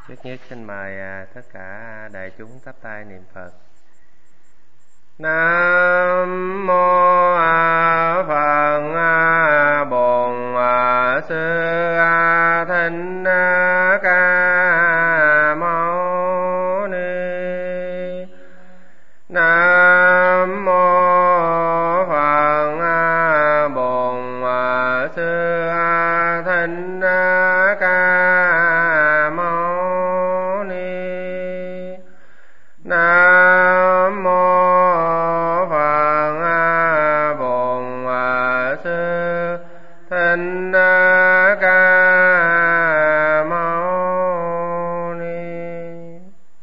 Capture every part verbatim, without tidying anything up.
Trước nhất xin mời tất cả đại chúng chắp tay niệm Phật. Nam mô Phật Bổn Sư Thích Ca Mâu Ni. Nam mô Phật Bổn Sư Thích Ca Mâu Ni. Nam mô Phật Bổn Sư Thích Ca Mâu Ni.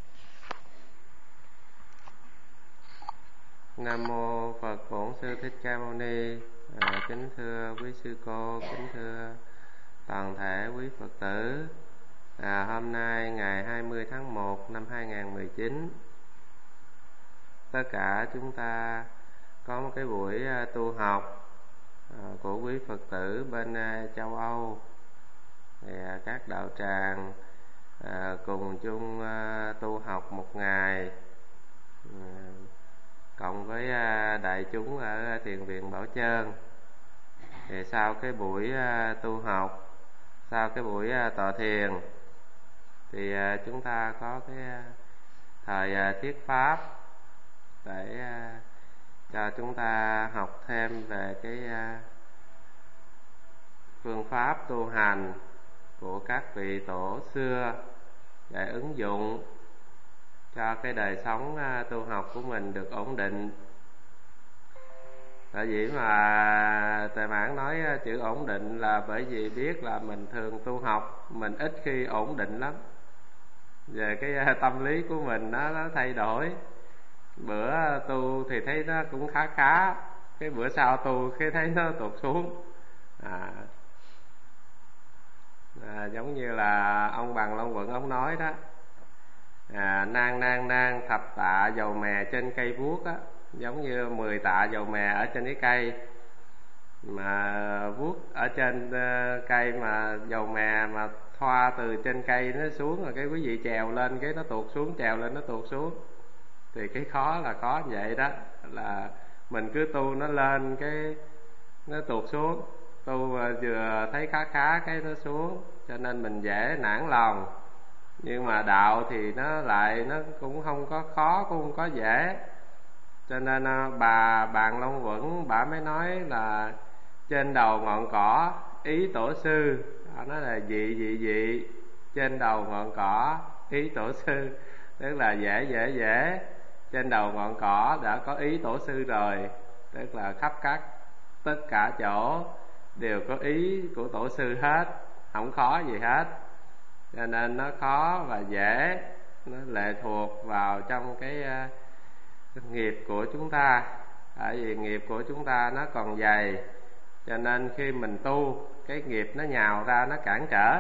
Nam mô Phật Bổn Sư Thích Ca Mâu Ni. À, kính thưa quý sư cô, kính thưa toàn thể quý Phật tử. À, hôm nay ngày hai mươi tháng một năm hai nghìn không trăm mười chín, tất cả chúng ta có một cái buổi tu học à, của quý Phật tử bên à, châu Âu. Thì à, các đạo tràng à, cùng chung à, tu học một ngày à, cộng với à, đại chúng ở thiền viện Bảo Trơn. Thì sau cái buổi à, tu học, sau cái buổi à, tọa thiền, thì à, chúng ta có cái à, thời à, thuyết pháp để à, cho chúng ta học thêm về cái à, phương pháp tu hành của các vị tổ xưa để ứng dụng cho cái đời sống à, tu học của mình được ổn định. Tại vì mà Tề Mãn nói chữ ổn định là bởi vì biết là mình thường tu học mình ít khi ổn định lắm. Về cái tâm lý của mình nó, nó thay đổi. Bữa tu thì thấy nó cũng khá khá, cái bữa sau tu cái thấy nó tụt xuống. à, à, Giống như là ông Bằng Long Quận ông nói đó, à, nang nang nang thập tạ dầu mè trên cây vuốt á, giống như mười tạ dầu mè ở trên cái cây mà vuốt ở trên cây, mà dầu mè mà thoa từ trên cây nó xuống, rồi cái quý vị trèo lên cái nó tuột xuống, trèo lên nó tuột xuống. Thì cái khó là khó vậy đó, là mình cứ tu nó lên cái nó tuột xuống, tu vừa thấy khá khá cái nó xuống, cho nên mình dễ nản lòng. Nhưng mà đạo thì nó lại nó cũng không có khó, cũng không có dễ. Cho nên bà Bàn Long Quẩn bà mới nói là trên đầu ngọn cỏ ý tổ sư. Họ nói là dị dị dị, trên đầu ngọn cỏ ý tổ sư, tức là dễ dễ dễ. Trên đầu ngọn cỏ đã có ý tổ sư rồi, tức là khắp các tất cả chỗ đều có ý của tổ sư hết, không khó gì hết. Cho nên nó khó và dễ, nó lệ thuộc vào trong cái uh, nghiệp của chúng ta. Tại vì nghiệp của chúng ta nó còn dày, cho nên khi mình tu, cái nghiệp nó nhào ra, nó cản trở.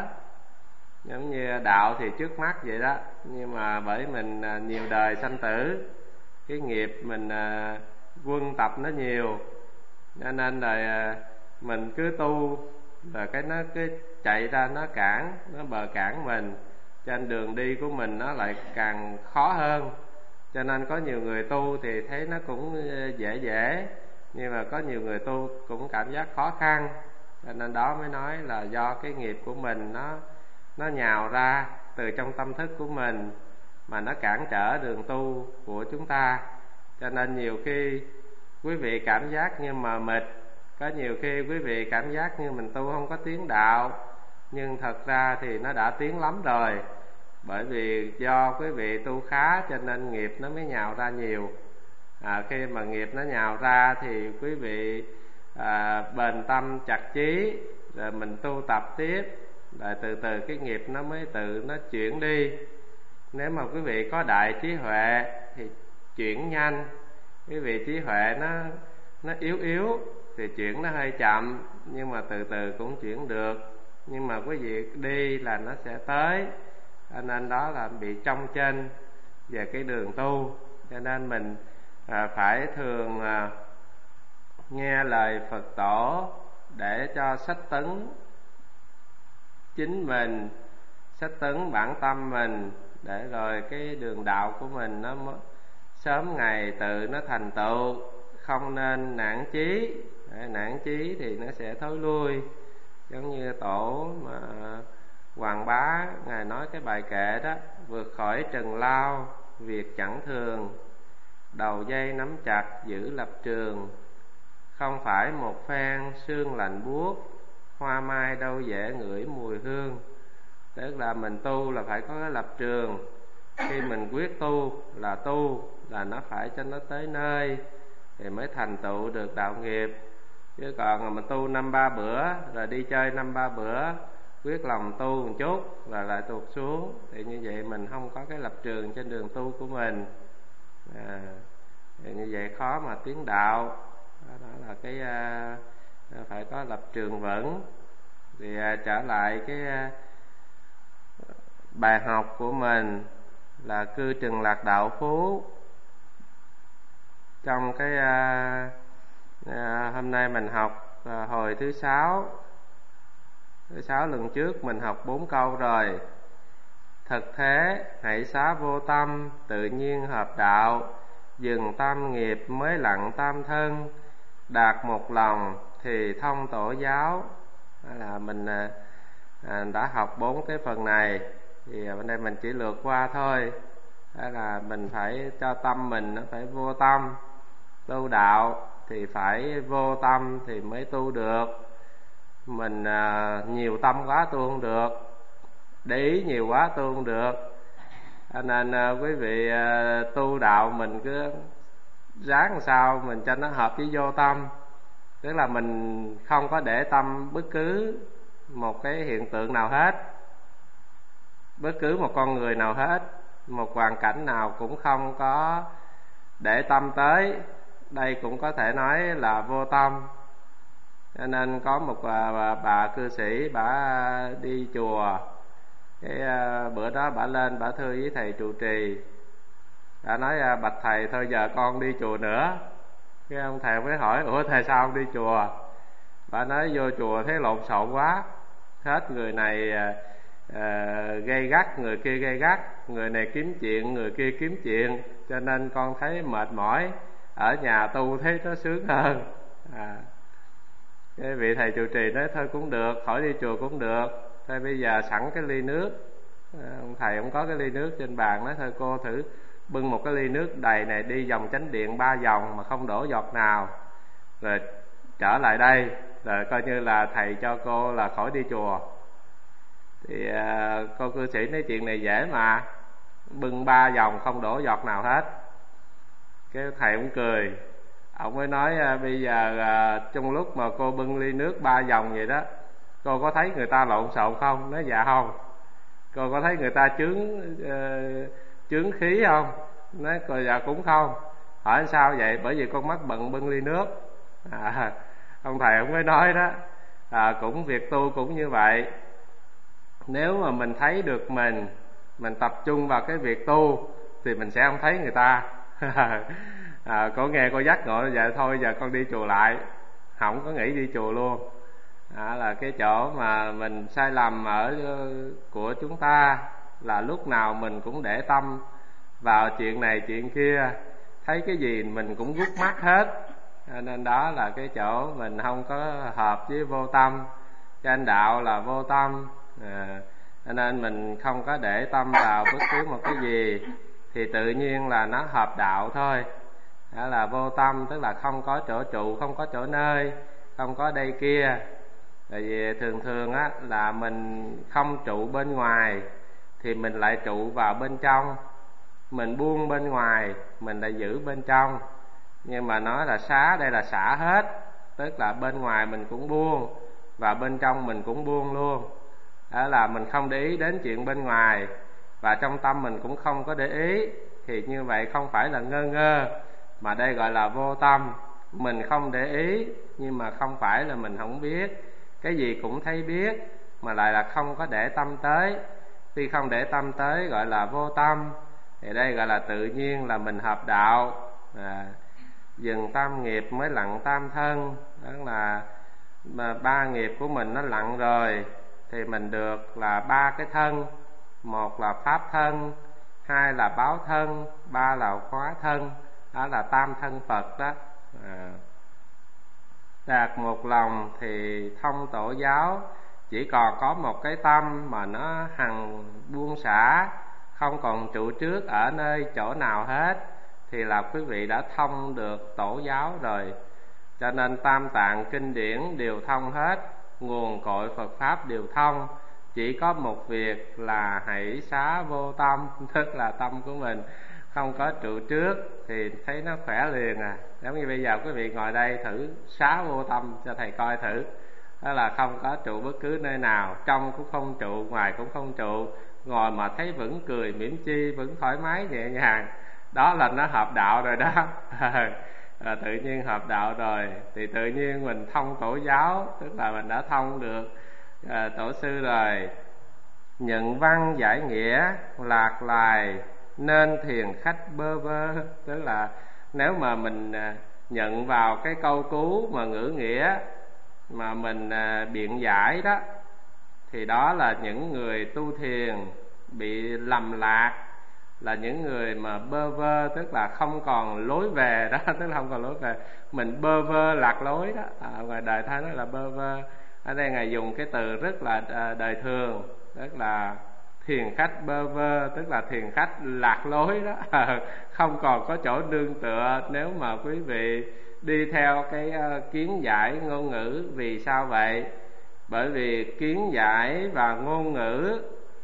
Giống như đạo thì trước mắt vậy đó, nhưng mà bởi mình uh, nhiều đời sanh tử, cái nghiệp mình uh, quân tập nó nhiều, cho nên là uh, mình cứ tu rồi cái nó cứ chạy ra nó cản, nó bờ cản mình, trên đường đi của mình nó lại càng khó hơn. Cho nên có nhiều người tu thì thấy nó cũng dễ dễ, nhưng mà có nhiều người tu cũng cảm giác khó khăn. Cho nên đó mới nói là do cái nghiệp của mình nó nó nhào ra từ trong tâm thức của mình, mà nó cản trở đường tu của chúng ta. Cho nên nhiều khi quý vị cảm giác như mờ mịt, có nhiều khi quý vị cảm giác như mình tu không có tiến đạo, nhưng thật ra thì nó đã tiến lắm rồi. Bởi vì do quý vị tu khá cho nên nghiệp nó mới nhào ra nhiều. à, Khi mà nghiệp nó nhào ra thì quý vị à, bền tâm chặt chí, rồi mình tu tập tiếp, rồi từ từ cái nghiệp nó mới tự nó chuyển đi. Nếu mà quý vị có đại trí huệ thì chuyển nhanh. Quý vị trí huệ nó nó yếu yếu thì chuyển nó hơi chậm, nhưng mà từ từ cũng chuyển được. Nhưng mà quý vị đi là nó sẽ tới. Cho nên đó là bị trong trên về cái đường tu. Cho nên mình à, phải thường à, nghe lời Phật tổ để cho sách tấn chính mình xích tứng bản tâm mình, để rồi cái đường đạo của mình nó sớm ngày tự nó thành tựu. Không nên nản chí, nản chí thì nó sẽ thối lui. Giống như tổ mà Hoàng Bá ngài nói cái bài kệ đó: vượt khỏi trần lao việc chẳng thường, đầu dây nắm chặt giữ lập trường. Không phải một phen sương lạnh buốt, hoa mai đâu dễ ngửi mùi hương. Tức là mình tu là phải có cái lập trường. Khi mình quyết tu là tu, là nó phải cho nó tới nơi thì mới thành tựu được đạo nghiệp. Chứ còn mà mình tu năm ba bữa rồi đi chơi năm ba bữa, quyết lòng tu một chút rồi lại tụt xuống, thì như vậy mình không có cái lập trường trên đường tu của mình. à, thì như vậy khó mà tiến đạo. Đó, đó là cái à, phải có lập trường vững. Thì à, trở lại cái à, bài học của mình là cư trừng lạc đạo phú. Trong cái à, à, hôm nay mình học à, hồi thứ sáu. Thứ sáu lần trước mình học bốn câu rồi. Thực thế hãy xá vô tâm, tự nhiên hợp đạo. Dừng tam nghiệp mới lặng tam thân, đạt một lòng thì thông tổ giáo. Đó là mình à, à, đã học bốn cái phần này. Thì bên đây mình chỉ lược qua thôi. Đó là mình phải cho tâm mình nó phải vô tâm. Tu đạo thì phải vô tâm thì mới tu được. Mình à, nhiều tâm quá tu không được, để ý nhiều quá tu không được. Cho nên à, quý vị à, tu đạo mình cứ ráng làm sao mình cho nó hợp với vô tâm. Tức là mình không có để tâm bất cứ một cái hiện tượng nào hết, bất cứ một con người nào hết, một hoàn cảnh nào cũng không có để tâm tới. Đây cũng có thể nói là vô tâm. Cho nên có một bà, bà cư sĩ, bà đi chùa. Cái bữa đó bà lên bà thưa với thầy trụ trì. Bà nói: bạch thầy, thôi giờ con đi chùa nữa. Cái ông thầy mới hỏi: ủa thầy sao không đi chùa? Bà nói: vô chùa thấy lộn xộn quá, hết người này à, gây gắt, người kia gây gắt, người này kiếm chuyện, người kia kiếm chuyện, cho nên con thấy mệt mỏi, ở nhà tu thấy nó sướng hơn. à, cái vị thầy trụ trì nói: thôi cũng được, khỏi đi chùa cũng được. Thôi bây giờ sẵn cái ly nước, à, ông thầy cũng có cái ly nước trên bàn, nói: thôi cô thử bưng một cái ly nước đầy này đi vòng chánh điện ba vòng mà không đổ giọt nào, rồi trở lại đây, rồi coi như là thầy cho cô là khỏi đi chùa. Thì à, cô cư sĩ nói: chuyện này dễ mà, bưng ba vòng không đổ giọt nào hết. Cái thầy cũng cười. Ông mới nói: à, bây giờ à, trong lúc mà cô bưng ly nước ba vòng vậy đó, cô có thấy người ta lộn xộn không? Nói: dạ không. Cô có thấy người ta chướng uh, chướng khí không? Nói: cô dạ cũng không. Hỏi sao vậy? Bởi vì con mắt bận bưng ly nước. à, ông thầy ông mới nói đó, à, cũng việc tu cũng như vậy. Nếu mà mình thấy được mình mình tập trung vào cái việc tu thì mình sẽ không thấy người ta. à, Cô nghe cô dắt ngộ: dạ thôi giờ con đi chùa lại, không có nghĩ đi chùa luôn. Đó là cái chỗ mà mình sai lầm ở của chúng ta, là lúc nào mình cũng để tâm vào chuyện này chuyện kia, thấy cái gì mình cũng rút mắt hết. Cho nên đó là cái chỗ mình không có hợp với vô tâm. Trên đạo là vô tâm, à, cho nên mình không có để tâm vào bất cứ một cái gì thì tự nhiên là nó hợp đạo thôi. Đó là vô tâm, tức là không có chỗ trụ, không có chỗ nơi, không có đây kia. Tại vì thường thường á là mình không trụ bên ngoài thì mình lại trụ vào bên trong, mình buông bên ngoài mình lại giữ bên trong. Nhưng mà nói là xá, đây là xả hết, tức là bên ngoài mình cũng buông và bên trong mình cũng buông luôn. Đó là mình không để ý đến chuyện bên ngoài và trong tâm mình cũng không có để ý. Thì như vậy không phải là ngơ ngơ, mà đây gọi là vô tâm. Mình không để ý nhưng mà không phải là mình không biết, cái gì cũng thấy biết mà lại là không có để tâm tới. Khi không để tâm tới gọi là vô tâm. Thì đây gọi là tự nhiên là mình hợp đạo. à, Dừng tam nghiệp mới lặng tam thân. Đó là mà ba nghiệp của mình nó lặng rồi thì mình được là ba cái thân. một là pháp thân, hai là báo thân, ba là hóa thân, đó là tam thân Phật đó. À, đạt một lòng thì thông tổ giáo, chỉ còn có một cái tâm mà nó hằng buông xả, không còn trụ trước ở nơi chỗ nào hết, thì là quý vị đã thông được tổ giáo rồi. Cho nên tam tạng kinh điển đều thông hết, nguồn cội Phật Pháp đều thông, chỉ có một việc là hãy xá vô tâm, tức là tâm của mình không có trụ trước thì thấy nó khỏe liền à. Giống như bây giờ quý vị ngồi đây thử xá vô tâm cho thầy coi thử, đó là không có trụ bất cứ nơi nào, trong cũng không trụ, ngoài cũng không trụ, ngồi mà thấy vẫn cười mỉm chi, vẫn thoải mái nhẹ nhàng, đó là nó hợp đạo rồi đó. À, tự nhiên hợp đạo rồi thì tự nhiên mình thông tổ giáo, tức là mình đã thông được à, tổ sư rồi. Nhận văn giải nghĩa lạc loài, nên thiền khách bơ vơ, tức là nếu mà mình à, nhận vào cái câu cú mà ngữ nghĩa mà mình à, biện giải đó, thì đó là những người tu thiền bị lầm lạc, là những người mà bơ vơ, tức là không còn lối về đó, tức là không còn lối về, mình bơ vơ lạc lối đó. À, ngoài đời ta nói là bơ vơ, ở đây Ngài dùng cái từ rất là đời thường, tức là thiền khách bơ vơ, tức là thiền khách lạc lối đó. Không còn có chỗ nương tựa nếu mà quý vị đi theo cái kiến giải ngôn ngữ. Vì sao vậy? Bởi vì kiến giải và ngôn ngữ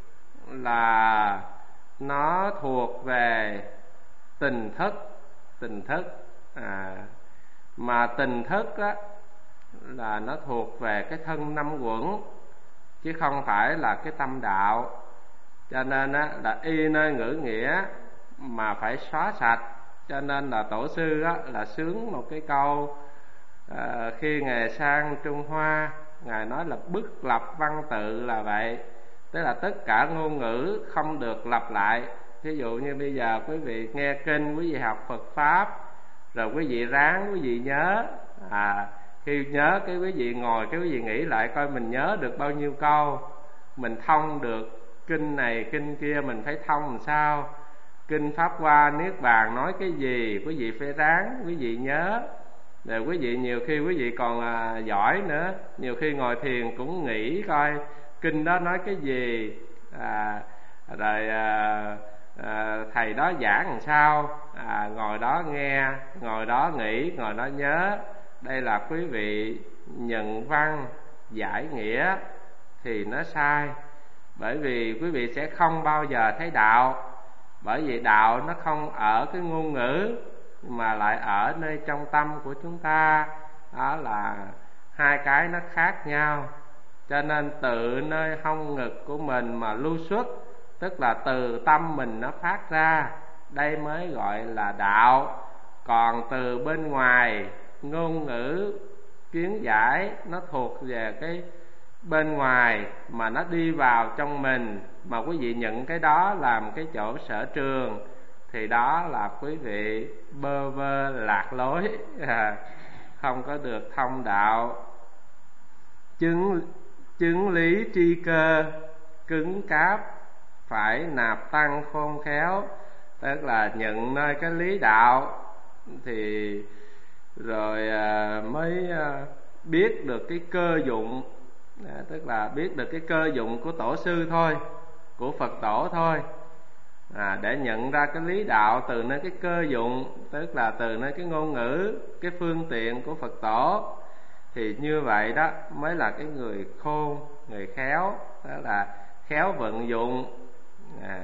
là nó thuộc về tình thức, tình thức à, mà tình thức á, là nó thuộc về cái thân năm quẩn, chứ không phải là cái tâm đạo. Cho nên á, là y nơi ngữ nghĩa mà phải xóa sạch. Cho nên là tổ sư á, là sướng một cái câu à, khi Ngài sang Trung Hoa, Ngài nói là bức lập văn tự là vậy, tức là tất cả ngôn ngữ không được lặp lại. Ví dụ như bây giờ quý vị nghe kinh, quý vị học Phật Pháp, rồi quý vị ráng quý vị nhớ, à, khi nhớ cái quý vị ngồi cái quý vị nghĩ lại coi mình nhớ được bao nhiêu câu, mình thông được kinh này kinh kia mình phải thông làm sao, kinh Pháp Hoa Niết Bàn nói cái gì, quý vị phải ráng quý vị nhớ. Rồi quý vị nhiều khi quý vị còn à, giỏi nữa, nhiều khi ngồi thiền cũng nghĩ coi kinh đó nói cái gì, à, rồi à, à, thầy đó giảng làm sao, à, ngồi đó nghe, ngồi đó nghĩ, ngồi đó nhớ. Đây là quý vị nhận văn giải nghĩa thì nó sai, bởi vì quý vị sẽ không bao giờ thấy đạo. Bởi vì đạo nó không ở cái ngôn ngữ mà lại ở nơi trong tâm của chúng ta, đó là hai cái nó khác nhau. Cho nên từ nơi hông ngực của mình mà lưu xuất, tức là từ tâm mình nó phát ra, đây mới gọi là đạo. Còn từ bên ngoài ngôn ngữ kiến giải nó thuộc về cái bên ngoài mà nó đi vào trong mình, mà quý vị nhận cái đó làm cái chỗ sở trường, thì đó là quý vị bơ vơ lạc lối, à, không có được thông đạo. Chứng, chứng lý tri cơ cứng cáp, phải nạp tăng khôn khéo, tức là nhận nơi cái lý đạo thì rồi à, mới à, biết được cái cơ dụng, à, tức là biết được cái cơ dụng của tổ sư thôi, của Phật tổ thôi. À, để nhận ra cái lý đạo từ nơi cái cơ dụng, tức là từ nơi cái ngôn ngữ, cái phương tiện của Phật tổ, thì như vậy đó mới là cái người khôn, người khéo, đó là khéo vận dụng. À,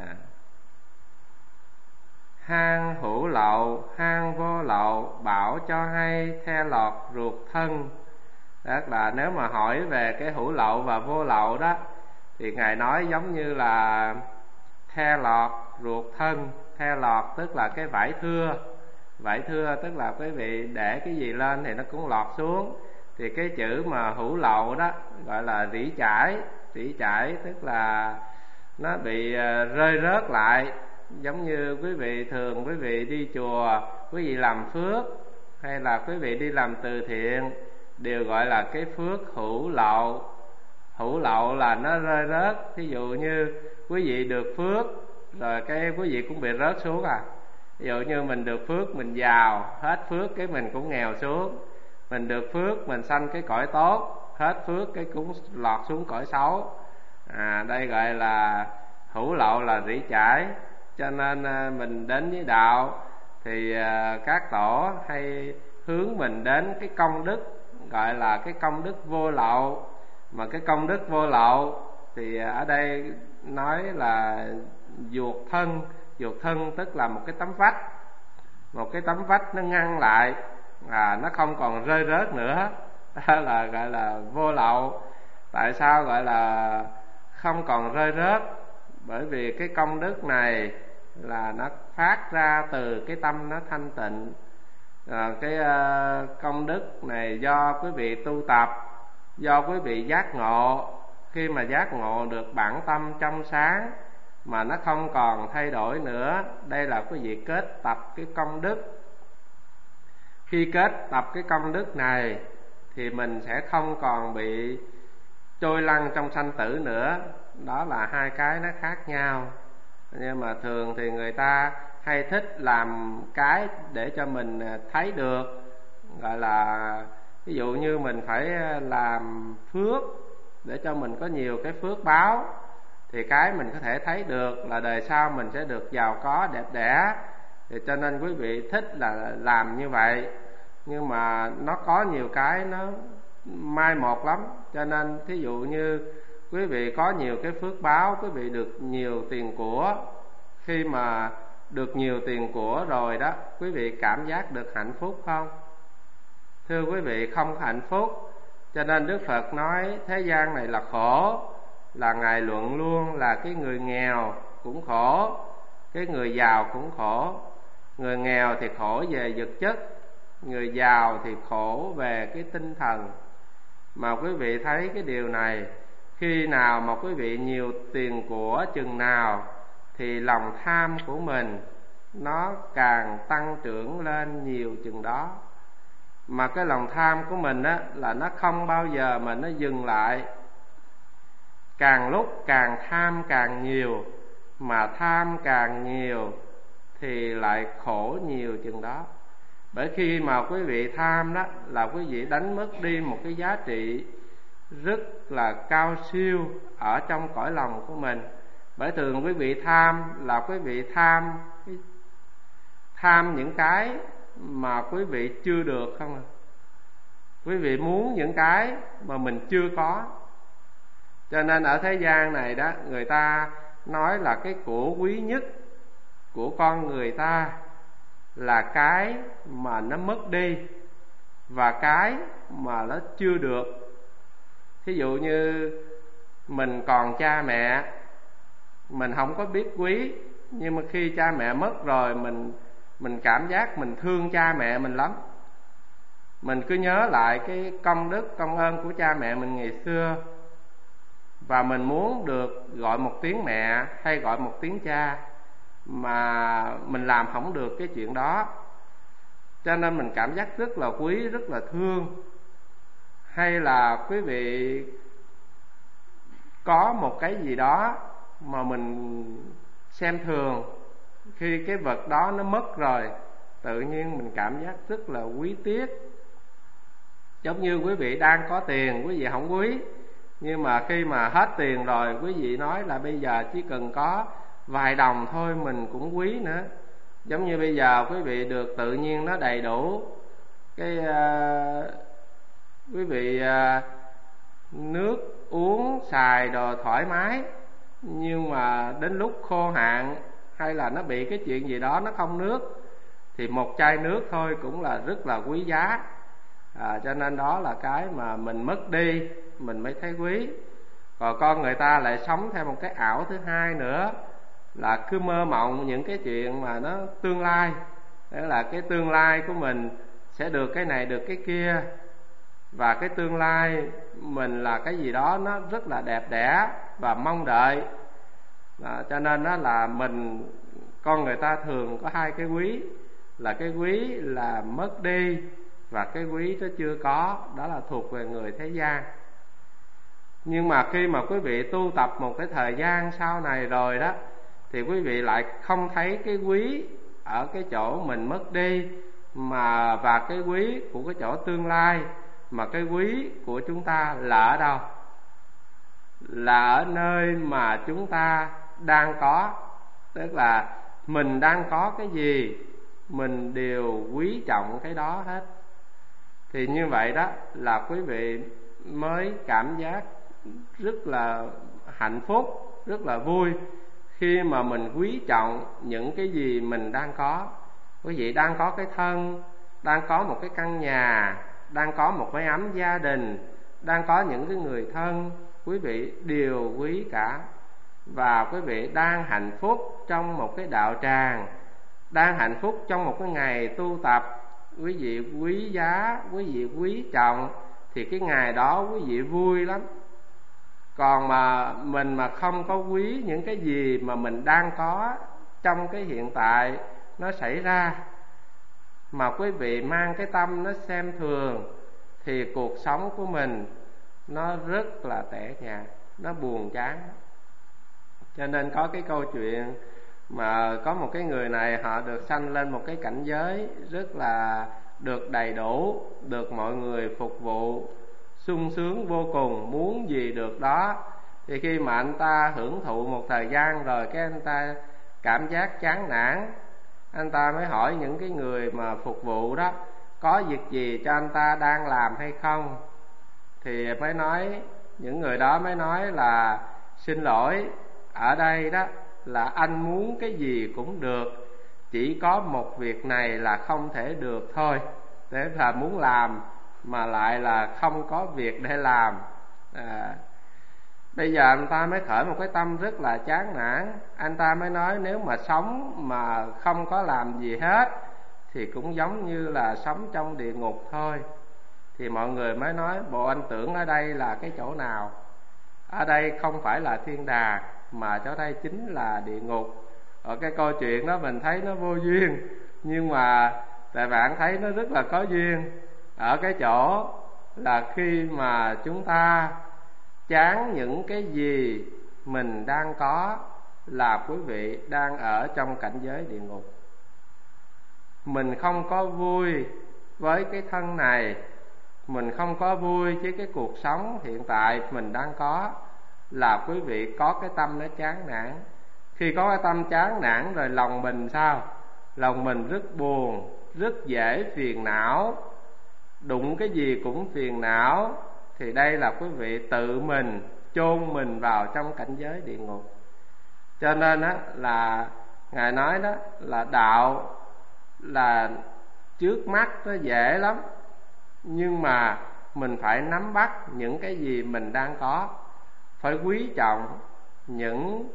hang hữu lậu, hang vô lậu, bảo cho hay the lọt ruột thân. Đó là nếu mà hỏi về cái hữu lậu và vô lậu đó, thì Ngài nói giống như là the lọt ruột thân. The lọt tức là cái vải thưa, vải thưa tức là quý vị để cái gì lên thì nó cũng lọt xuống. Thì cái chữ mà hữu lậu đó gọi là rỉ chải. Rỉ chải tức là nó bị rơi rớt lại. Giống như quý vị thường quý vị đi chùa, quý vị làm phước, hay là quý vị đi làm từ thiện, đều gọi là cái phước hữu lậu. Hữu lậu là nó rơi rớt. Ví dụ như quý vị được phước rồi cái quý vị cũng bị rớt xuống à. Ví dụ như mình được phước mình giàu, hết phước cái mình cũng nghèo xuống. Mình được phước mình sanh cái cõi tốt, hết phước cái cũng lọt xuống cõi xấu. À, đây gọi là hữu lậu là rỉ chải. Cho nên mình đến với đạo thì các tổ hay hướng mình đến cái công đức gọi là cái công đức vô lậu. Mà cái công đức vô lậu thì ở đây nói là vuột thân. Vuột thân tức là một cái tấm vách, một cái tấm vách nó ngăn lại, à, nó không còn rơi rớt nữa. Đó là gọi là vô lậu. Tại sao gọi là không còn rơi rớt? Bởi vì cái công đức này là nó phát ra từ cái tâm nó thanh tịnh. À, cái uh, công đức này do quý vị tu tập, do quý vị giác ngộ. Khi mà giác ngộ được bản tâm trong sáng mà nó không còn thay đổi nữa, đây là quý vị kết tập cái công đức. Khi kết tập cái công đức này thì mình sẽ không còn bị trôi lăn trong sanh tử nữa. Đó là hai cái nó khác nhau. Nhưng mà thường thì người ta hay thích làm cái để cho mình thấy được, gọi là ví dụ như mình phải làm phước để cho mình có nhiều cái phước báo, thì cái mình có thể thấy được là đời sau mình sẽ được giàu có đẹp đẽ. Thì cho nên quý vị thích là làm như vậy. Nhưng mà nó có nhiều cái nó mai một lắm. Cho nên thí dụ như quý vị có nhiều cái phước báo, quý vị được nhiều tiền của. Khi mà được nhiều tiền của rồi đó, quý vị cảm giác được hạnh phúc không? Thưa quý vị, không hạnh phúc. Cho nên Đức Phật nói thế gian này là khổ. Là Ngài luận luôn là cái người nghèo cũng khổ, cái người giàu cũng khổ. Người nghèo thì khổ về vật chất, người giàu thì khổ về cái tinh thần. Mà quý vị thấy cái điều này, khi nào mà quý vị nhiều tiền của chừng nào thì lòng tham của mình nó càng tăng trưởng lên nhiều chừng đó. Mà cái lòng tham của mình á là nó không bao giờ mà nó dừng lại. Càng lúc càng tham càng nhiều, mà tham càng nhiều thì lại khổ nhiều chừng đó. Bởi khi mà quý vị tham đó là quý vị đánh mất đi một cái giá trị rất là cao siêu ở trong cõi lòng của mình. Bởi thường quý vị tham là quý vị tham tham những cái mà quý vị chưa được không à. Quý vị muốn những cái mà mình chưa có. Cho nên ở thế gian này đó, người ta nói là cái của quý nhất của con người ta là cái mà nó mất đi và cái mà nó chưa được. Thí dụ như mình còn cha mẹ, mình không có biết quý, nhưng mà khi cha mẹ mất rồi, mình mình cảm giác mình thương cha mẹ mình lắm. Mình cứ nhớ lại cái công đức, công ơn của cha mẹ mình ngày xưa, và mình muốn được gọi một tiếng mẹ hay gọi một tiếng cha, mà mình làm không được cái chuyện đó. Cho nên mình cảm giác rất là quý, rất là thương. Hay là quý vị có một cái gì đó mà mình xem thường, khi cái vật đó nó mất rồi, tự nhiên mình cảm giác rất là quý tiếc. Giống như quý vị đang có tiền, quý vị không quý, nhưng mà khi mà hết tiền rồi, quý vị nói là bây giờ chỉ cần có vài đồng thôi mình cũng quý nữa. Giống như bây giờ quý vị được tự nhiên nó đầy đủ, cái uh, quý vị uh, nước uống xài đồ thoải mái, nhưng mà đến lúc khô hạn hay là nó bị cái chuyện gì đó nó không nước, thì một chai nước thôi cũng là rất là quý giá. À, cho nên đó là cái mà mình mất đi mình mới thấy quý. Còn con người ta lại sống theo một cái ảo thứ hai nữa, là cứ mơ mộng những cái chuyện mà nó tương lai. Đó là cái tương lai của mình sẽ được cái này được cái kia, và cái tương lai mình là cái gì đó nó rất là đẹp đẽ và mong đợi. À, cho nên đó là mình, con người ta thường có hai cái quý, là cái quý là mất đi và cái quý nó chưa có, đó là thuộc về người thế gian. Nhưng mà khi mà quý vị tu tập một cái thời gian sau này rồi đó, thì quý vị lại không thấy cái quý ở cái chỗ mình mất đi, mà và cái quý của cái chỗ tương lai. Mà cái quý của chúng ta là ở đâu? Là ở nơi mà chúng ta đang có. Tức là mình đang có cái gì, mình đều quý trọng cái đó hết. Thì như vậy đó là quý vị mới cảm giác rất là hạnh phúc, rất là vui, khi mà mình quý trọng những cái gì mình đang có. Quý vị đang có cái thân, đang có một cái căn nhà, đang có một cái ấm gia đình, đang có những cái người thân, quý vị đều quý cả. Và quý vị đang hạnh phúc trong một cái đạo tràng, đang hạnh phúc trong một cái ngày tu tập, quý vị quý giá, quý vị quý trọng, thì cái ngày đó quý vị vui lắm. Còn mà mình mà không có quý những cái gì mà mình đang có trong cái hiện tại nó xảy ra, mà quý vị mang cái tâm nó xem thường, thì cuộc sống của mình nó rất là tẻ nhạt, nó buồn chán. Cho nên có cái câu chuyện mà có một cái người này, họ được sanh lên một cái cảnh giới rất là được đầy đủ, được mọi người phục vụ, sung sướng vô cùng, muốn gì được đó. Thì khi mà anh ta hưởng thụ một thời gian rồi, cái anh ta cảm giác chán nản. Anh ta mới hỏi những cái người mà phục vụ đó có việc gì cho anh ta đang làm hay không. Thì mới nói, những người đó mới nói là xin lỗi, ở đây đó là anh muốn cái gì cũng được, chỉ có một việc này là không thể được thôi. Thế là muốn làm mà lại là không có việc để làm. à, Bây giờ anh ta mới khởi một cái tâm rất là chán nản. Anh ta mới nói nếu mà sống mà không có làm gì hết thì cũng giống như là sống trong địa ngục thôi. Thì mọi người mới nói, bộ anh tưởng ở đây là cái chỗ nào? Ở đây không phải là thiên đàng, mà chỗ đây chính là địa ngục. Ở cái câu chuyện đó mình thấy nó vô duyên, nhưng mà tại bạn thấy nó rất là có duyên. Ở cái chỗ là khi mà chúng ta chán những cái gì mình đang có, là quý vị đang ở trong cảnh giới địa ngục. Mình không có vui với cái thân này, mình không có vui với cái cuộc sống hiện tại mình đang có, là quý vị có cái tâm nó chán nản. Khi có cái tâm chán nản rồi, lòng mình sao? Lòng mình rất buồn, rất dễ phiền não, đụng cái gì cũng phiền não. Thì đây là quý vị tự mình chôn mình vào trong cảnh giới địa ngục. Cho nên á là Ngài nói đó là đạo là trước mắt nó dễ lắm, nhưng mà mình phải nắm bắt những cái gì mình đang có, phải quý trọng những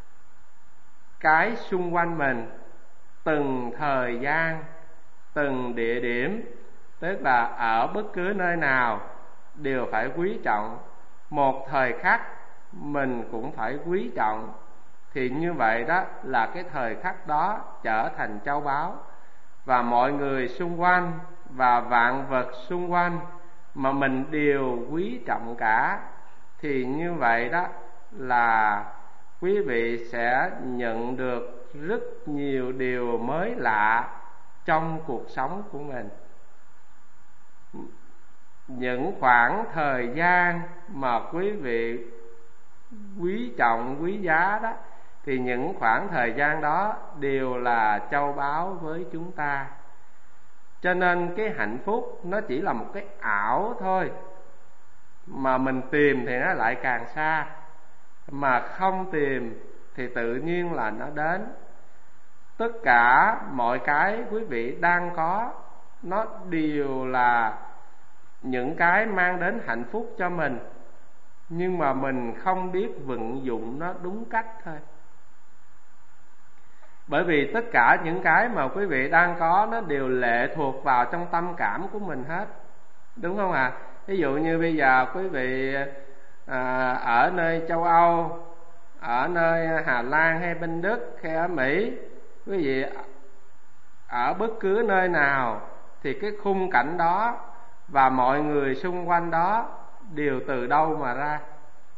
cái xung quanh mình, từng thời gian, từng địa điểm. Tức là ở bất cứ nơi nào đều phải quý trọng. Một thời khắc mình cũng phải quý trọng. Thì như vậy đó là cái thời khắc đó trở thành châu báu. Và mọi người xung quanh và vạn vật xung quanh mà mình đều quý trọng cả, thì như vậy đó là quý vị sẽ nhận được rất nhiều điều mới lạ trong cuộc sống của mình. Những khoảng thời gian mà quý vị quý trọng, quý giá đó, thì những khoảng thời gian đó đều là châu báu với chúng ta. Cho nên cái hạnh phúc nó chỉ là một cái ảo thôi, mà mình tìm thì nó lại càng xa, mà không tìm thì tự nhiên là nó đến. Tất cả mọi cái quý vị đang có, nó đều là những cái mang đến hạnh phúc cho mình, nhưng mà mình không biết vận dụng nó đúng cách thôi. Bởi vì tất cả những cái mà quý vị đang có nó đều lệ thuộc vào trong tâm cảm của mình hết, đúng không ạ? À? Ví dụ như bây giờ quý vị à, ở nơi châu Âu, ở nơi Hà Lan hay bên Đức hay ở Mỹ, quý vị ở bất cứ nơi nào thì cái khung cảnh đó và mọi người xung quanh đó đều từ đâu mà ra?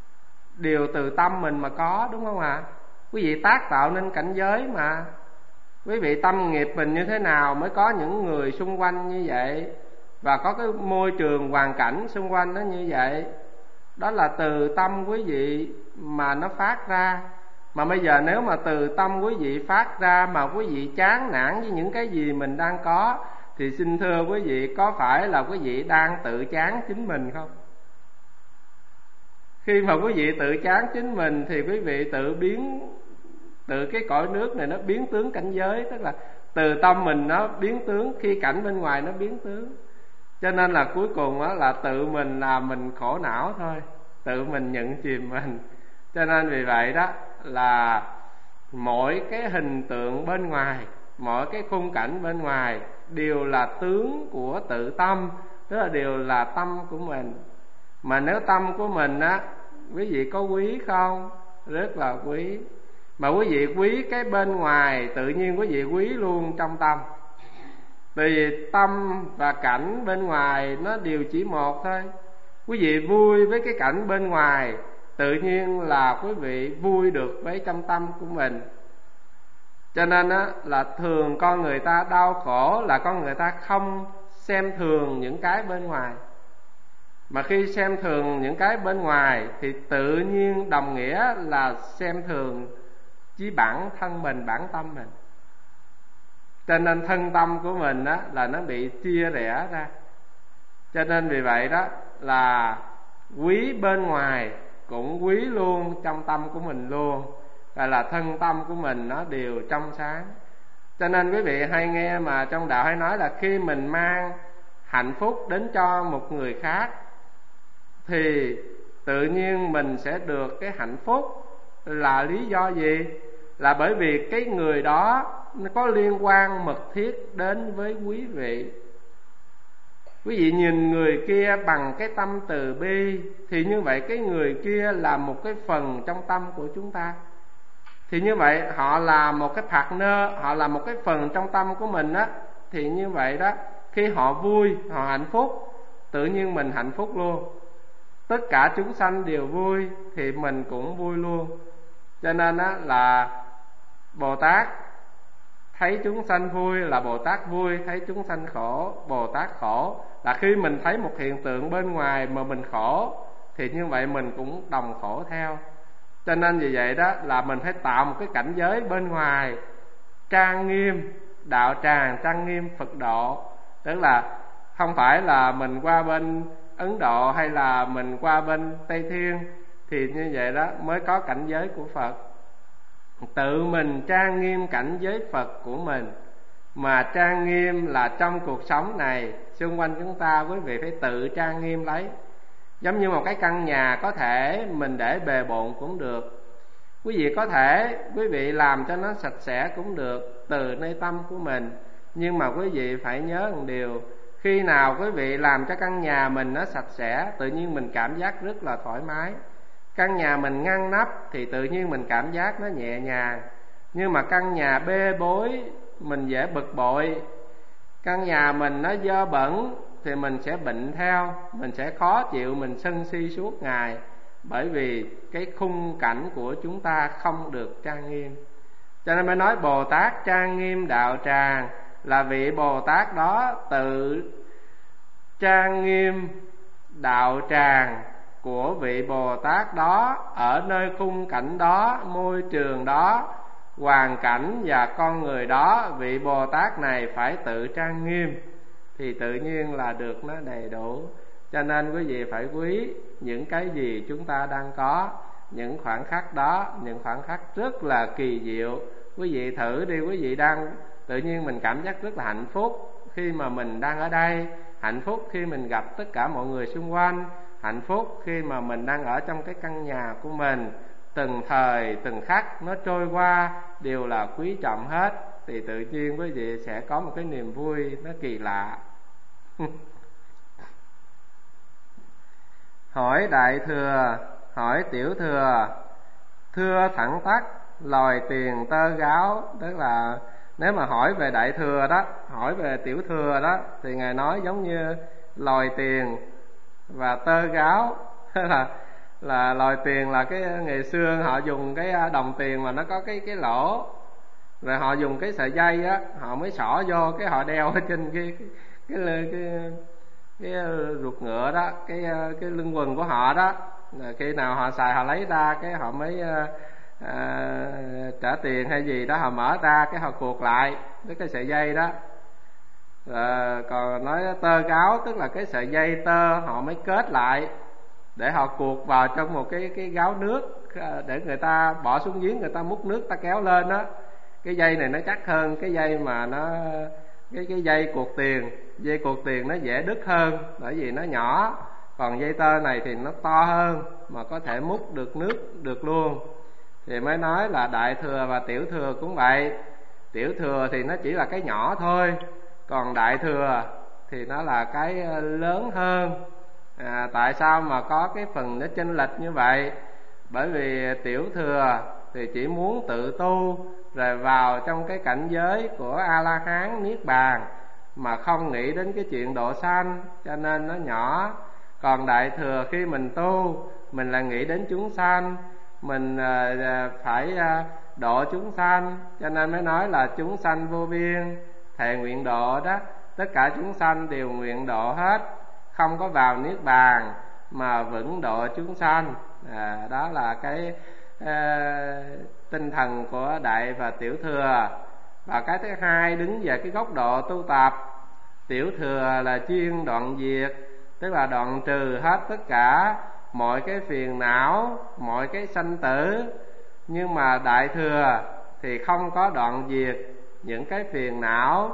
đều từ tâm mình mà có, đúng không ạ? À? Quý vị tác tạo nên cảnh giới mà. Quý vị tâm nghiệp mình như thế nào mới có những người xung quanh như vậy, và có cái môi trường hoàn cảnh xung quanh nó như vậy. Đó là từ tâm quý vị mà nó phát ra. Mà bây giờ nếu mà từ tâm quý vị phát ra mà quý vị chán nản với những cái gì mình đang có, thì xin thưa quý vị, có phải là quý vị đang tự chán chính mình không? Khi mà quý vị tự chán chính mình thì quý vị tự biến, tự cái cõi nước này nó biến tướng cảnh giới. Tức là từ tâm mình nó biến tướng khi cảnh bên ngoài nó biến tướng. Cho nên là cuối cùng đó là tự mình làm mình khổ não thôi, tự mình nhận chìm mình. Cho nên vì vậy đó là mỗi cái hình tượng bên ngoài, mỗi cái khung cảnh bên ngoài đều là tướng của tự tâm, tức là đều là tâm của mình. Mà nếu tâm của mình á, quý vị có quý không? Rất là quý. Mà quý vị quý cái bên ngoài, tự nhiên quý vị quý luôn trong tâm. Bởi vì tâm và cảnh bên ngoài nó đều chỉ một thôi. Quý vị vui với cái cảnh bên ngoài, tự nhiên là quý vị vui được với trong tâm của mình. Cho nên á, là thường con người ta đau khổ là con người ta không xem thường những cái bên ngoài. Mà khi xem thường những cái bên ngoài thì tự nhiên đồng nghĩa là xem thường chí bản thân mình, bản tâm mình. Cho nên thân tâm của mình đó là nó bị chia rẽ ra. Cho nên vì vậy đó là quý bên ngoài cũng quý luôn trong tâm của mình luôn. Và là thân tâm của mình nó đều trong sáng. Cho nên quý vị hay nghe mà trong đạo hay nói là khi mình mang hạnh phúc đến cho một người khác thì tự nhiên mình sẽ được cái hạnh phúc. Là lý do gì? Là bởi vì cái người đó nó có liên quan mật thiết đến với quý vị. Quý vị nhìn người kia bằng cái tâm từ bi, thì như vậy cái người kia là một cái phần trong tâm của chúng ta. Thì như vậy họ là một cái partner, họ là một cái phần trong tâm của mình á. Thì như vậy đó, khi họ vui, họ hạnh phúc, tự nhiên mình hạnh phúc luôn. Tất cả chúng sanh đều vui thì mình cũng vui luôn. Cho nên á là Bồ Tát thấy chúng sanh vui là Bồ Tát vui, thấy chúng sanh khổ Bồ Tát khổ. Là khi mình thấy một hiện tượng bên ngoài mà mình khổ thì như vậy mình cũng đồng khổ theo. Cho nên vì vậy đó là mình phải tạo một cái cảnh giới bên ngoài trang nghiêm, đạo tràng trang nghiêm Phật độ. Tức là không phải là mình qua bên Ấn Độ hay là mình qua bên Tây Thiên thì như vậy đó mới có cảnh giới của Phật. Tự mình trang nghiêm cảnh giới Phật của mình. Mà trang nghiêm là trong cuộc sống này xung quanh chúng ta, quý vị phải tự trang nghiêm lấy. Giống như một cái căn nhà có thể mình để bề bộn cũng được, quý vị có thể quý vị làm cho nó sạch sẽ cũng được, từ nơi tâm của mình. Nhưng mà quý vị phải nhớ một điều, khi nào quý vị làm cho căn nhà mình nó sạch sẽ, tự nhiên mình cảm giác rất là thoải mái. Căn nhà mình ngăn nắp thì tự nhiên mình cảm giác nó nhẹ nhàng. Nhưng mà căn nhà bê bối mình dễ bực bội. Căn nhà mình nó dơ bẩn thì mình sẽ bệnh theo, mình sẽ khó chịu, mình sân si suốt ngày. Bởi vì cái khung cảnh của chúng ta không được trang nghiêm. Cho nên mới nói Bồ Tát trang nghiêm đạo tràng, là vị Bồ Tát đó tự trang nghiêm đạo tràng của vị Bồ Tát đó, ở nơi khung cảnh đó, môi trường đó, hoàn cảnh và con người đó, vị Bồ Tát này phải tự trang nghiêm thì tự nhiên là được nó đầy đủ. Cho nên quý vị phải quý những cái gì chúng ta đang có, những khoảnh khắc đó, những khoảnh khắc rất là kỳ diệu. Quý vị thử đi, quý vị đang tự nhiên mình cảm giác rất là hạnh phúc khi mà mình đang ở đây, hạnh phúc khi mình gặp tất cả mọi người xung quanh, hạnh phúc khi mà mình đang ở trong cái căn nhà của mình. Từng thời từng khắc nó trôi qua đều là quý trọng hết, thì tự nhiên quý vị sẽ có một cái niềm vui nó kỳ lạ. Hỏi Đại Thừa, hỏi Tiểu Thừa, thưa thẳng tắc, lòi tiền tơ gáo. Tức là nếu mà hỏi về Đại Thừa đó, hỏi về Tiểu Thừa đó, thì Ngài nói giống như lòi tiền và tơ gáo. Tức là là lòi tiền là cái ngày xưa họ dùng cái đồng tiền mà nó có cái cái lỗ, rồi họ dùng cái sợi dây á họ mới xỏ vô, cái họ đeo ở trên cái cái cái, cái, cái, cái ruột ngựa đó, cái cái lưng quần của họ đó. Rồi khi nào họ xài họ lấy ra cái họ mới à, à, trả tiền hay gì đó, họ mở ra cái họ cuột lại với cái sợi dây đó. Rồi còn nói tơ gáo tức là cái sợi dây tơ họ mới kết lại để họ cuột vào trong một cái cái gáo nước để người ta bỏ xuống giếng, người ta múc nước ta kéo lên đó. Cái dây này nó chắc hơn cái dây mà nó cái cái dây cuột tiền, dây cuột tiền nó dễ đứt hơn bởi vì nó nhỏ, còn dây tơ này thì nó to hơn mà có thể múc được nước được luôn. Thì mới nói là đại thừa và tiểu thừa cũng vậy. Tiểu thừa thì nó chỉ là cái nhỏ thôi, còn đại thừa thì nó là cái lớn hơn. À, tại sao mà có cái phần nó chênh lệch như vậy? Bởi vì tiểu thừa thì chỉ muốn tự tu rồi vào trong cái cảnh giới của A-la-hán Niết Bàn mà không nghĩ đến cái chuyện độ sanh, cho nên nó nhỏ. Còn đại thừa khi mình tu, mình là nghĩ đến chúng sanh, mình phải độ chúng sanh, cho nên mới nói là chúng sanh vô biên, thệ nguyện độ đó. Tất cả chúng sanh đều nguyện độ hết, không có vào Niết Bàn mà vẫn độ chúng sanh. À, đó là cái à, tinh thần của đại và tiểu thừa. Và cái thứ hai, đứng về cái góc độ tu tập, tiểu thừa là chuyên đoạn diệt, tức là đoạn trừ hết tất cả mọi cái phiền não, mọi cái sanh tử. Nhưng mà đại thừa thì không có đoạn diệt những cái phiền não,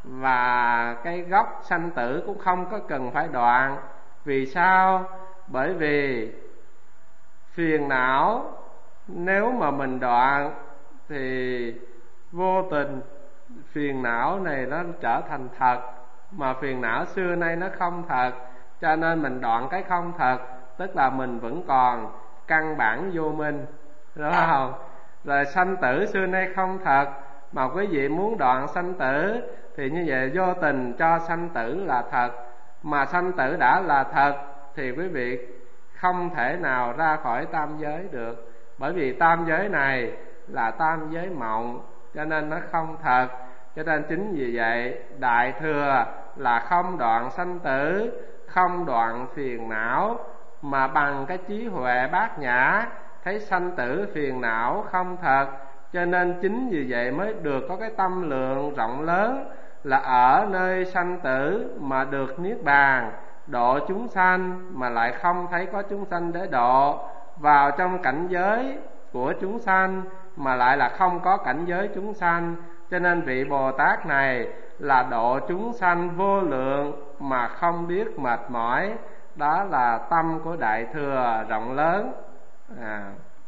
và cái gốc sanh tử cũng không có cần phải đoạn. Vì sao? Bởi vì phiền não nếu mà mình đoạn thì vô tình phiền não này nó trở thành thật, mà phiền não xưa nay nó không thật, cho nên mình đoạn cái không thật, tức là mình vẫn còn căn bản vô minh, đúng không? Rồi sanh tử xưa nay không thật, mà quý vị muốn đoạn sanh tử thì như vậy vô tình cho sanh tử là thật. Mà sanh tử đã là thật thì quý vị không thể nào ra khỏi tam giới được, bởi vì tam giới này là tam giới mộng, cho nên nó không thật. Cho nên chính vì vậy đại thừa là không đoạn sanh tử, không đoạn phiền não, mà bằng cái trí huệ bát nhã thấy sanh tử phiền não không thật. Cho nên chính vì vậy mới được có cái tâm lượng rộng lớn, là ở nơi sanh tử mà được Niết Bàn, độ chúng sanh mà lại không thấy có chúng sanh để độ, vào trong cảnh giới của chúng sanh mà lại là không có cảnh giới chúng sanh. Cho nên vị Bồ Tát này là độ chúng sanh vô lượng mà không biết mệt mỏi. Đó là tâm của đại thừa rộng lớn. à.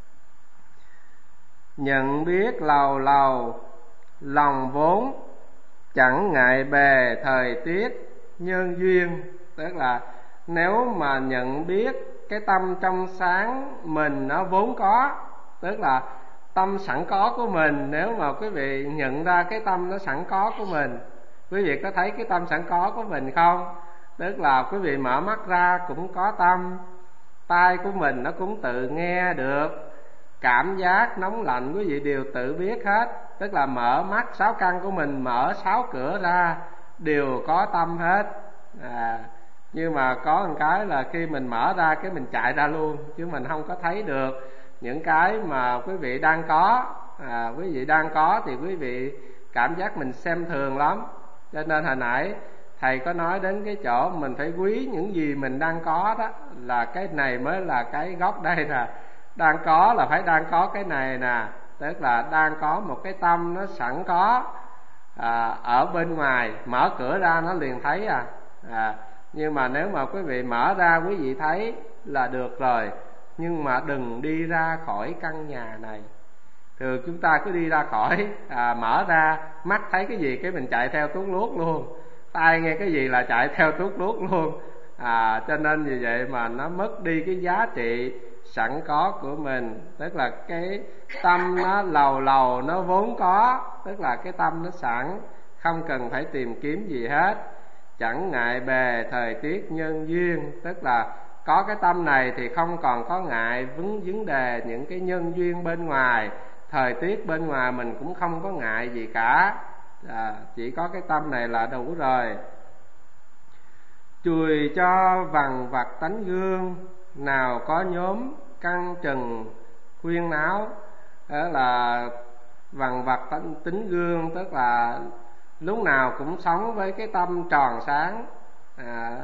Nhận biết lầu lầu lòng vốn, chẳng ngại bề thời tiết nhân duyên. Tức là nếu mà nhận biết cái tâm trong sáng mình nó vốn có, tức là tâm sẵn có của mình. Nếu mà quý vị nhận ra cái tâm nó sẵn có của mình, quý vị có thấy cái tâm sẵn có của mình không? Tức là quý vị mở mắt ra cũng có tâm, tai của mình nó cũng tự nghe được, cảm giác nóng lạnh quý vị đều tự biết hết. Tức là mở mắt, sáu căn của mình mở sáu cửa ra đều có tâm hết. à, Nhưng mà có một cái là khi mình mở ra cái mình chạy ra luôn, chứ mình không có thấy được những cái mà quý vị đang có. à, Quý vị đang có thì quý vị cảm giác mình xem thường lắm. Cho nên hồi nãy thầy có nói đến cái chỗ mình phải quý những gì mình đang có đó, là cái này mới là cái gốc đây nè. Đang có là phải đang có cái này nè, tức là đang có một cái tâm nó sẵn có à, ở bên ngoài, mở cửa ra nó liền thấy à. à Nhưng mà nếu mà quý vị mở ra quý vị thấy là được rồi, nhưng mà đừng đi ra khỏi căn nhà này. Thường chúng ta cứ đi ra khỏi, à, mở ra, mắt thấy cái gì cái mình chạy theo tuốt luốt luôn, tai nghe cái gì là chạy theo tuốt luốt luôn. à, Cho nên vì vậy mà nó mất đi cái giá trị sẵn có của mình. Tức là cái tâm nó lầu lầu nó vốn có, tức là cái tâm nó sẵn, không cần phải tìm kiếm gì hết. Chẳng ngại bề thời tiết nhân duyên, tức là có cái tâm này thì không còn có ngại vấn vấn đề những cái nhân duyên bên ngoài, thời tiết bên ngoài mình cũng không có ngại gì cả. À, chỉ có cái tâm này là đủ rồi. Chùi cho vằn vặt tánh gương, nào có nhóm căng chừng khuyên náo. Đó là vằn vặt tánh tính gương, tức là lúc nào cũng sống với cái tâm tròn sáng. À,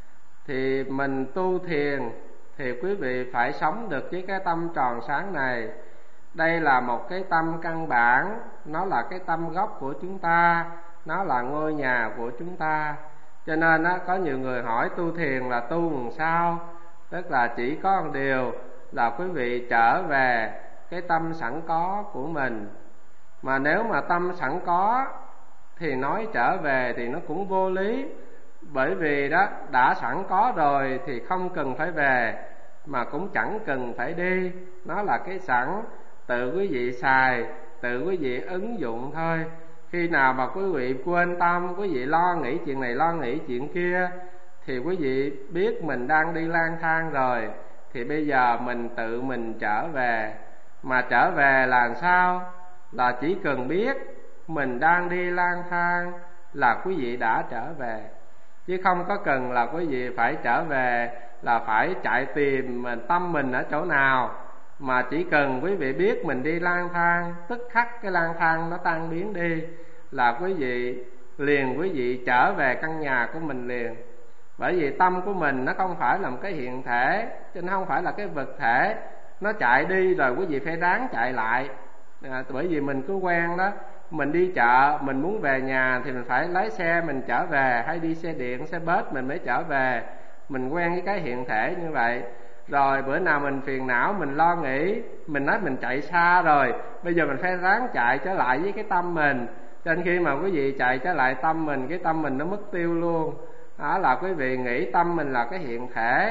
thì mình tu thiền thì quý vị phải sống được với cái tâm tròn sáng này. Đây là một cái tâm căn bản, nó là cái tâm gốc của chúng ta, nó là ngôi nhà của chúng ta. Cho nên á, có nhiều người hỏi tu thiền là tu làm sao? Tức là chỉ có một điều là quý vị trở về cái tâm sẵn có của mình. Mà nếu mà tâm sẵn có thì nói trở về thì nó cũng vô lý. Bởi vì đó đã sẵn có rồi thì không cần phải về, mà cũng chẳng cần phải đi. Nó là cái sẵn, tự quý vị xài, tự quý vị ứng dụng thôi. Khi nào mà quý vị quên tâm, quý vị lo nghĩ chuyện này lo nghĩ chuyện kia, thì quý vị biết mình đang đi lang thang rồi, thì bây giờ mình tự mình trở về. Mà trở về là sao? Là chỉ cần biết mình đang đi lang thang là quý vị đã trở về. Chứ không có cần là quý vị phải trở về là phải chạy tìm mình, tâm mình ở chỗ nào. Mà chỉ cần quý vị biết mình đi lang thang, tức khắc cái lang thang nó tan biến đi, là quý vị liền quý vị trở về căn nhà của mình liền. Bởi vì tâm của mình nó không phải là một cái hiện thể, chứ nó không phải là cái vật thể. Nó chạy đi rồi quý vị phải ráng chạy lại. À, bởi vì mình cứ quen đó, mình đi chợ, mình muốn về nhà thì mình phải lái xe mình trở về, hay đi xe điện, xe bus mình mới trở về. Mình quen với cái hiện thể như vậy. Rồi bữa nào mình phiền não, mình lo nghĩ, mình nói mình chạy xa rồi, bây giờ mình phải ráng chạy trở lại với cái tâm mình. Cho nên khi mà quý vị chạy trở lại tâm mình, cái tâm mình nó mất tiêu luôn. Đó là quý vị nghĩ tâm mình là cái hiện thể,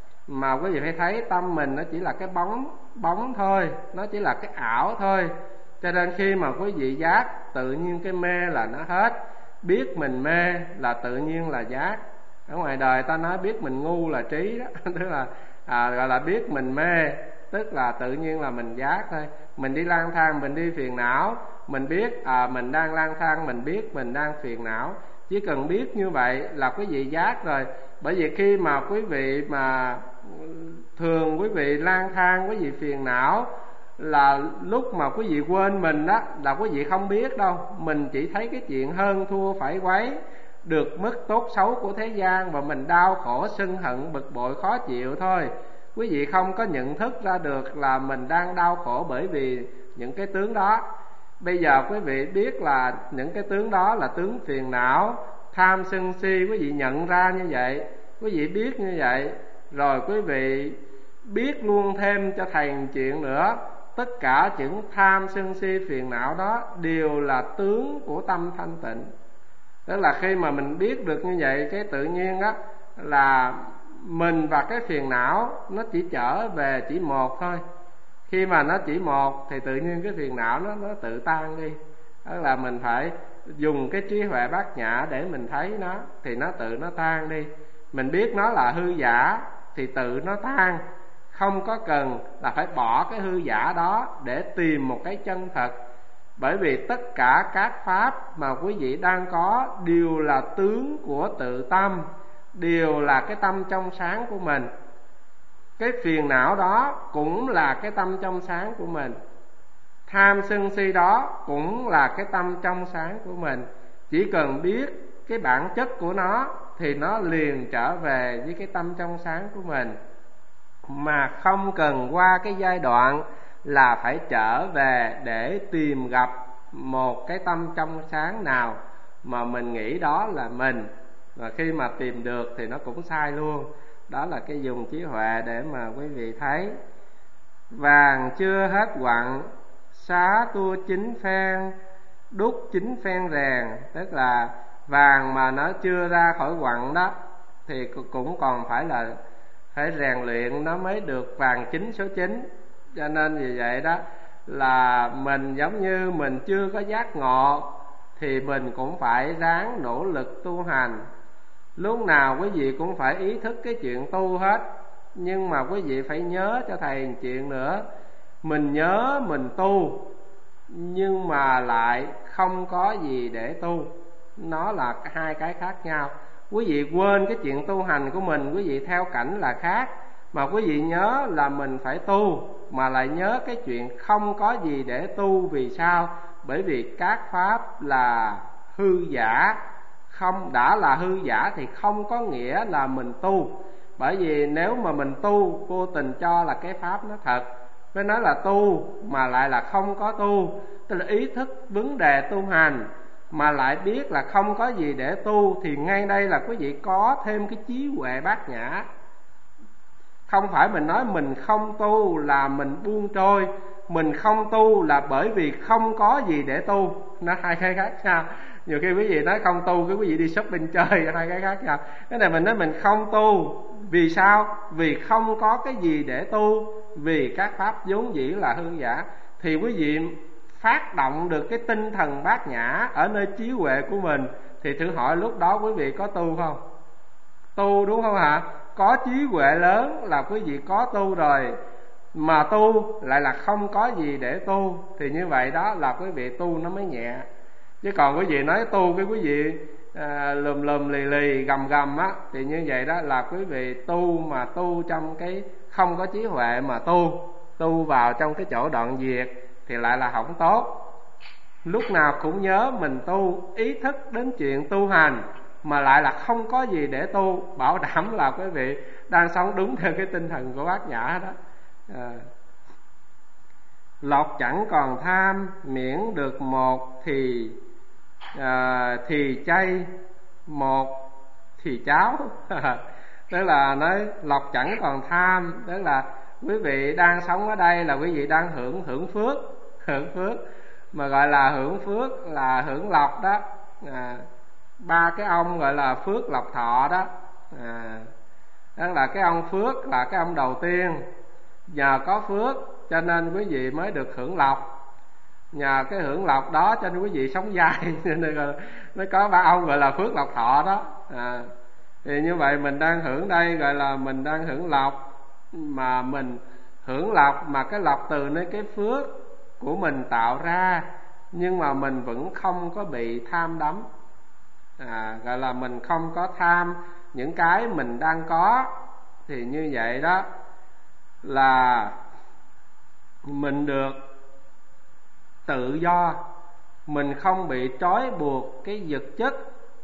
mà quý vị phải thấy tâm mình nó chỉ là cái bóng bóng thôi, nó chỉ là cái ảo thôi. Cho nên khi mà quý vị giác, tự nhiên cái mê là nó hết. Biết mình mê là tự nhiên là giác. Ở ngoài đời ta nói biết mình ngu là trí đó. Tức là à, gọi là biết mình mê, tức là tự nhiên là mình giác thôi. Mình đi lang thang, mình đi phiền não, mình biết à, mình đang lang thang, mình biết mình đang phiền não. Chỉ cần biết như vậy là quý vị giác rồi. Bởi vì khi mà quý vị mà thường quý vị lang thang, quý vị phiền não, là lúc mà quý vị quên mình đó, là quý vị không biết đâu. Mình chỉ thấy cái chuyện hơn thua phải quấy, được mất tốt xấu của thế gian, và mình đau khổ sân hận bực bội khó chịu thôi. Quý vị không có nhận thức ra được là mình đang đau khổ bởi vì những cái tướng đó. Bây giờ quý vị biết là những cái tướng đó là tướng phiền não, tham sân si, quý vị nhận ra như vậy, quý vị biết như vậy, rồi quý vị biết luôn thêm cho thầy một chuyện nữa. Tất cả những tham sân si phiền não đó đều là tướng của tâm thanh tịnh. Tức là khi mà mình biết được như vậy, cái tự nhiên đó là mình và cái phiền não nó chỉ trở về chỉ một thôi. Khi mà nó chỉ một thì tự nhiên cái phiền não nó, nó tự tan đi. Tức là mình phải dùng cái trí huệ bát nhã để mình thấy nó, thì nó tự nó tan đi. Mình biết nó là hư giả thì tự nó tan. Không có cần là phải bỏ cái hư giả đó để tìm một cái chân thật. Bởi vì tất cả các pháp mà quý vị đang có đều là tướng của tự tâm, đều là cái tâm trong sáng của mình. Cái phiền não đó cũng là cái tâm trong sáng của mình, tham sân si đó cũng là cái tâm trong sáng của mình. Chỉ cần biết cái bản chất của nó thì nó liền trở về với cái tâm trong sáng của mình, mà không cần qua cái giai đoạn là phải trở về để tìm gặp một cái tâm trong sáng nào mà mình nghĩ đó là mình. Và khi mà tìm được thì nó cũng sai luôn. Đó là cái dùng trí huệ để mà quý vị thấy. Vàng chưa hết quặng, xá tua chín phen, đúc chín phen rèn. Tức là vàng mà nó chưa ra khỏi quặng đó thì cũng còn phải là phải rèn luyện nó mới được vàng chín số chín. Cho nên vì vậy đó là mình giống như mình chưa có giác ngộ thì mình cũng phải ráng nỗ lực tu hành. Lúc nào quý vị cũng phải ý thức cái chuyện tu hết. Nhưng mà quý vị phải nhớ cho thầy một chuyện nữa. Mình nhớ mình tu, nhưng mà lại không có gì để tu. Nó là hai cái khác nhau. Quý vị quên cái chuyện tu hành của mình, quý vị theo cảnh là khác. Mà quý vị nhớ là mình phải tu, mà lại nhớ cái chuyện không có gì để tu. Vì sao? Bởi vì các pháp là hư giả. Không đã là hư giả thì không có nghĩa là mình tu. Bởi vì nếu mà mình tu, vô tình cho là cái pháp nó thật, mới nói là tu mà lại là không có tu. Tức là ý thức vấn đề tu hành mà lại biết là không có gì để tu, thì ngay đây là quý vị có thêm cái trí huệ bát nhã. Không phải mình nói mình không tu là mình buông trôi, mình không tu là bởi vì không có gì để tu. Nó hai cái khác nhau. Nhiều khi quý vị nói không tu, cái quý vị đi shopping chơi, hai cái khác nhau. Cái này mình nói mình không tu, vì sao? Vì không có cái gì để tu, vì các pháp vốn dĩ là hư giả. Thì quý vị phát động được cái tinh thần bát nhã ở nơi trí huệ của mình, thì thử hỏi lúc đó quý vị có tu không? Tu, đúng không hả? Có trí huệ lớn là quý vị có tu rồi. Mà tu lại là không có gì để tu, thì như vậy đó là quý vị tu nó mới nhẹ. Chứ còn quý vị nói tu cái quý vị à, lùm lùm lì lì gầm gầm á, thì như vậy đó là quý vị tu mà tu trong cái không có trí huệ mà tu, tu vào trong cái chỗ đoạn diệt thì lại là không tốt. Lúc nào cũng nhớ mình tu, ý thức đến chuyện tu hành mà lại là không có gì để tu, bảo đảm là quý vị đang sống đúng theo cái tinh thần của bát nhã đó. à. Lộc chẳng còn tham, miễn được một thì à, thì chay, một thì cháo. Tức là nói lộc chẳng còn tham, tức là quý vị đang sống ở đây là quý vị đang hưởng hưởng phước, hưởng phước mà gọi là hưởng phước là hưởng lộc đó. à, ba cái ông gọi là phước lộc thọ đó. à, đó là cái ông phước là cái ông đầu tiên. Nhờ có phước cho nên quý vị mới được hưởng lộc, nhờ cái hưởng lộc đó cho nên quý vị sống dài. Nên mới có ba ông gọi là phước lộc thọ đó. à, thì như vậy mình đang hưởng đây gọi là mình đang hưởng lộc. Mà mình hưởng lộc mà cái lộc từ nơi cái phước của mình tạo ra, nhưng mà mình vẫn không có bị tham đắm. à, gọi là mình không có tham những cái mình đang có. Thì như vậy đó là mình được tự do, mình không bị trói buộc cái vật chất,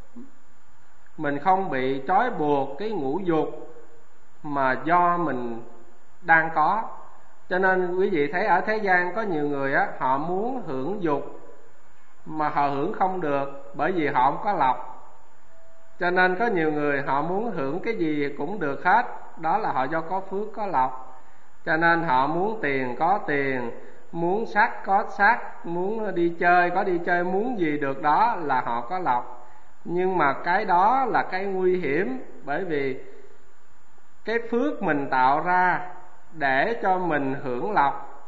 mình không bị trói buộc cái ngũ dục mà do mình đang có. Cho nên quý vị thấy ở thế gian có nhiều người á, họ muốn hưởng dục mà họ hưởng không được, bởi vì họ không có lộc. Cho nên có nhiều người họ muốn hưởng cái gì cũng được hết, đó là họ do có phước có lộc. Cho nên họ muốn tiền có tiền, muốn sắc có sắc, muốn đi chơi có đi chơi, muốn gì được đó là họ có lộc. Nhưng mà cái đó là cái nguy hiểm, bởi vì cái phước mình tạo ra để cho mình hưởng lộc,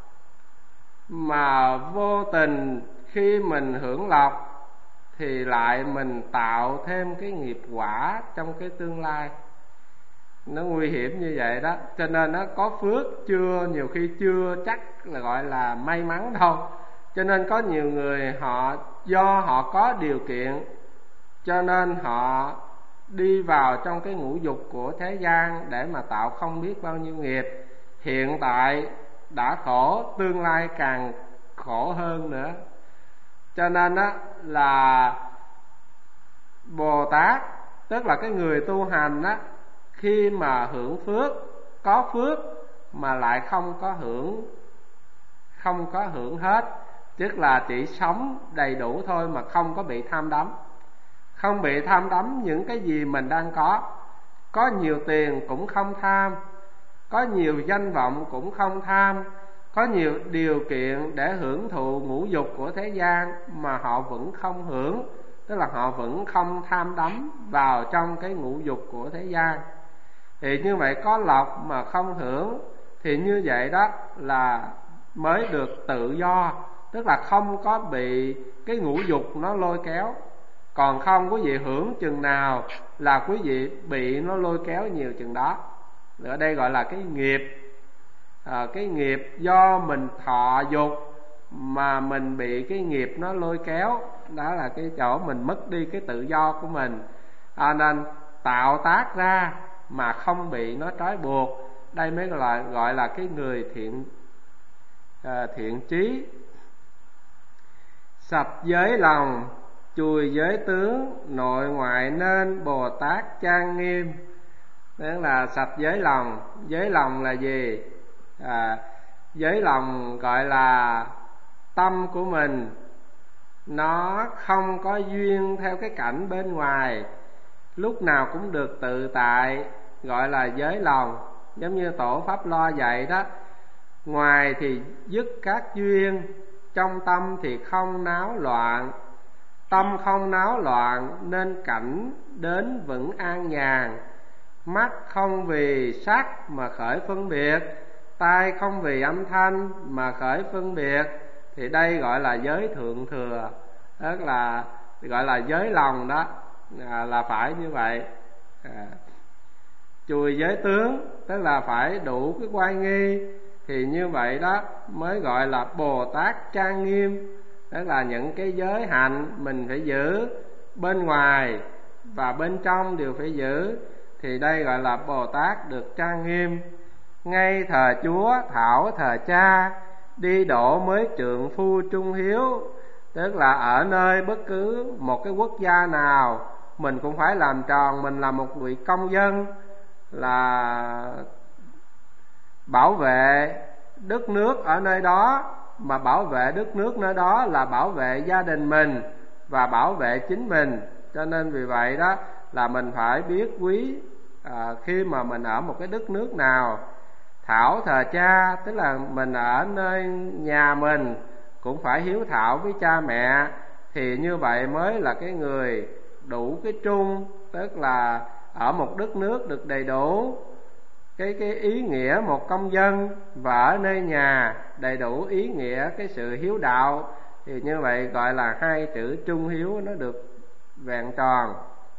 mà vô tình khi mình hưởng lộc thì lại mình tạo thêm cái nghiệp quả trong cái tương lai. Nó nguy hiểm như vậy đó. Cho nên nó có phước chưa, nhiều khi chưa chắc là gọi là may mắn đâu. Cho nên có nhiều người họ do họ có điều kiện, cho nên họ đi vào trong cái ngũ dục của thế gian để mà tạo không biết bao nhiêu nghiệp. Hiện tại đã khổ, tương lai càng khổ hơn nữa. Cho nên đó là Bồ Tát, tức là cái người tu hành đó, khi mà hưởng phước, có phước mà lại không có hưởng, không có hưởng hết, tức là chỉ sống đầy đủ thôi mà không có bị tham đắm. Không bị tham đắm những cái gì mình đang có. Có nhiều tiền cũng không tham, có nhiều danh vọng cũng không tham, có nhiều điều kiện để hưởng thụ ngũ dục của thế gian mà họ vẫn không hưởng. Tức là họ vẫn không tham đắm vào trong cái ngũ dục của thế gian. Thì như vậy có lộc mà không hưởng, thì như vậy đó là mới được tự do. Tức là không có bị cái ngũ dục nó lôi kéo. Còn không quý vị hưởng chừng nào là quý vị bị nó lôi kéo nhiều chừng đó. ở đây gọi là cái nghiệp. À, cái nghiệp do mình thọ dục mà mình bị cái nghiệp nó lôi kéo, đó là cái chỗ mình mất đi cái tự do của mình. À, nên tạo tác ra mà không bị nó trói buộc, đây mới gọi là gọi là cái người thiện à, thiện trí. Sạch giới lòng, chùi giới tướng, nội ngoại nên Bồ Tát trang nghiêm. Đó là sạch giới lòng. Giới lòng là gì? À, giới lòng gọi là tâm của mình nó không có duyên theo cái cảnh bên ngoài, lúc nào cũng được tự tại, gọi là giới lòng. Giống như Tổ Pháp Lo dạy đó, ngoài thì dứt các duyên, trong tâm thì không náo loạn. Tâm không náo loạn nên cảnh đến vững an nhàn. Mắt không vì sắc mà khởi phân biệt, tai không vì âm thanh mà khởi phân biệt, thì đây gọi là giới thượng thừa, tức là gọi là giới lòng đó, à, là phải như vậy. À, chùi giới tướng tức là phải đủ cái oai nghi, thì như vậy đó mới gọi là Bồ Tát trang nghiêm. Tức là những cái giới hạnh mình phải giữ, bên ngoài và bên trong đều phải giữ, thì đây gọi là Bồ Tát được trang nghiêm. Ngay thờ Chúa thảo thờ cha, đi độ mới trượng phu trung hiếu. Tức là ở nơi bất cứ một cái quốc gia nào, mình cũng phải làm tròn mình là một vị công dân, là bảo vệ đất nước ở nơi đó. Mà bảo vệ đất nước nơi đó là bảo vệ gia đình mình và bảo vệ chính mình. Cho nên vì vậy đó là mình phải biết quý à, khi mà mình ở một cái đất nước nào. Thảo thờ cha tức là mình ở nơi nhà mình cũng phải hiếu thảo với cha mẹ, thì như vậy mới là cái người đủ cái trung, tức là ở một đất nước được đầy đủ cái cái ý nghĩa một công dân, và ở nơi nhà đầy đủ ý nghĩa cái sự hiếu đạo, thì như vậy gọi là hai chữ trung hiếu nó được vẹn tròn.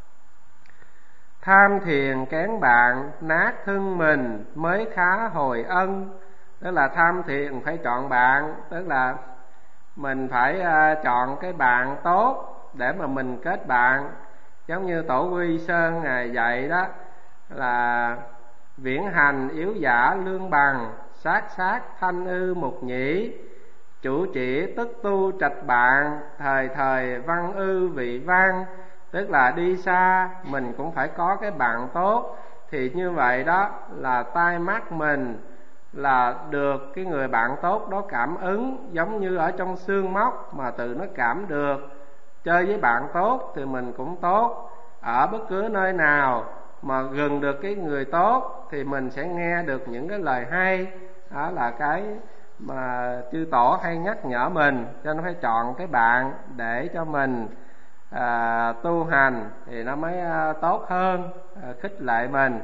Tham thiền kén bạn, nát thân mình mới khá hồi ân. Tức là tham thiền phải chọn bạn, tức là mình phải uh, chọn cái bạn tốt để mà mình kết bạn. Giống như Tổ Quy Sơn Ngài dạy đó, là viễn hành yếu giả lương bằng, sát sát thanh ư mục nhĩ. Chủ chỉ tức tu trạch bạn, thời thời văn ư vị văn. Tức là đi xa mình cũng phải có cái bạn tốt, thì như vậy đó là tai mắt mình là được cái người bạn tốt đó cảm ứng, giống như ở trong xương móc mà tự nó cảm được. Chơi với bạn tốt thì mình cũng tốt, ở bất cứ nơi nào mà gần được cái người tốt thì mình sẽ nghe được những cái lời hay. Đó là cái mà chư tổ hay nhắc nhở mình, cho nó phải chọn cái bạn để cho mình à, tu hành thì nó mới à, tốt hơn, à, khích lệ mình.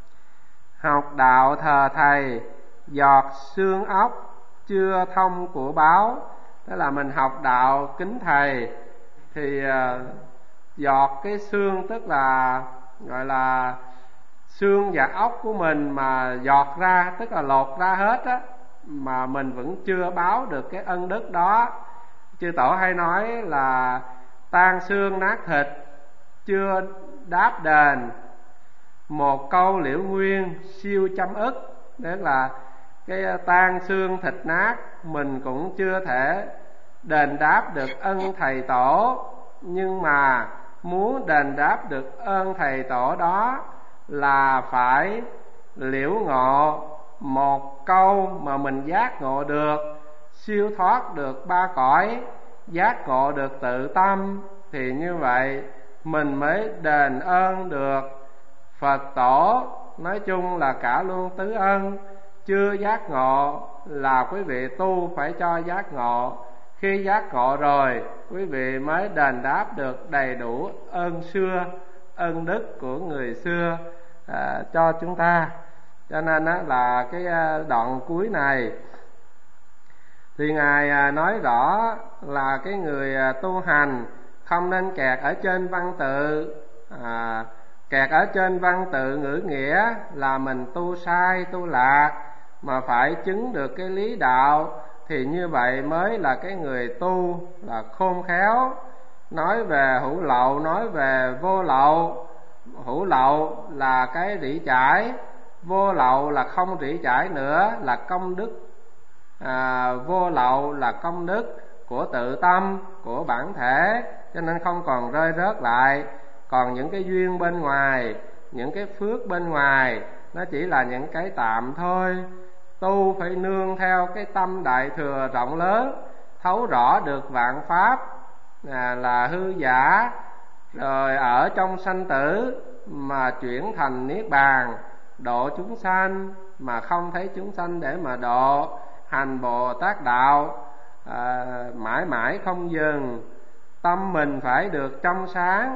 Học đạo thờ thầy, giọt xương ốc chưa thông của báo. Tức là mình học đạo kính thầy thì à, giọt cái xương, tức là gọi là xương và ốc của mình mà giọt ra, tức là lột ra hết á, mà mình vẫn chưa báo được cái ân đức đó. Chư tổ hay nói là tan xương nát thịt chưa đáp đền, một câu liễu nguyên siêu trăm ức. Đấy là cái tan xương thịt nát mình cũng chưa thể đền đáp được ân thầy tổ, nhưng mà muốn đền đáp được ơn thầy tổ đó là phải liễu ngộ một câu mà mình giác ngộ được, siêu thoát được ba cõi, giác ngộ được tự tâm, thì như vậy mình mới đền ơn được. Phật tổ nói chung là cả luôn tứ ân, chưa giác ngộ là quý vị tu phải cho giác ngộ. Khi giác ngộ rồi quý vị mới đền đáp được đầy đủ ơn xưa, ơn đức của người xưa à, cho chúng ta. Cho nên á, là cái đoạn cuối này thì Ngài nói rõ là cái người tu hành không nên kẹt ở trên văn tự, à, Kẹt ở trên văn tự ngữ nghĩa là mình tu sai, tu lạc, mà phải chứng được cái lý đạo, thì như vậy mới là cái người tu là khôn khéo. Nói về hữu lậu, nói về vô lậu. Hữu lậu là cái rỉ chải, vô lậu là không rỉ chải nữa, là công đức. à, Vô lậu là công đức của tự tâm, của bản thể, cho nên không còn rơi rớt lại. Còn những cái duyên bên ngoài, những cái phước bên ngoài, nó chỉ là những cái tạm thôi. Tu phải nương theo cái tâm đại thừa rộng lớn, thấu rõ được vạn pháp à, là hư giả, rồi ở trong sanh tử mà chuyển thành niết bàn, độ chúng sanh mà không thấy chúng sanh để mà độ, hành Bồ Tát đạo à, mãi mãi không dừng. Tâm mình phải được trong sáng,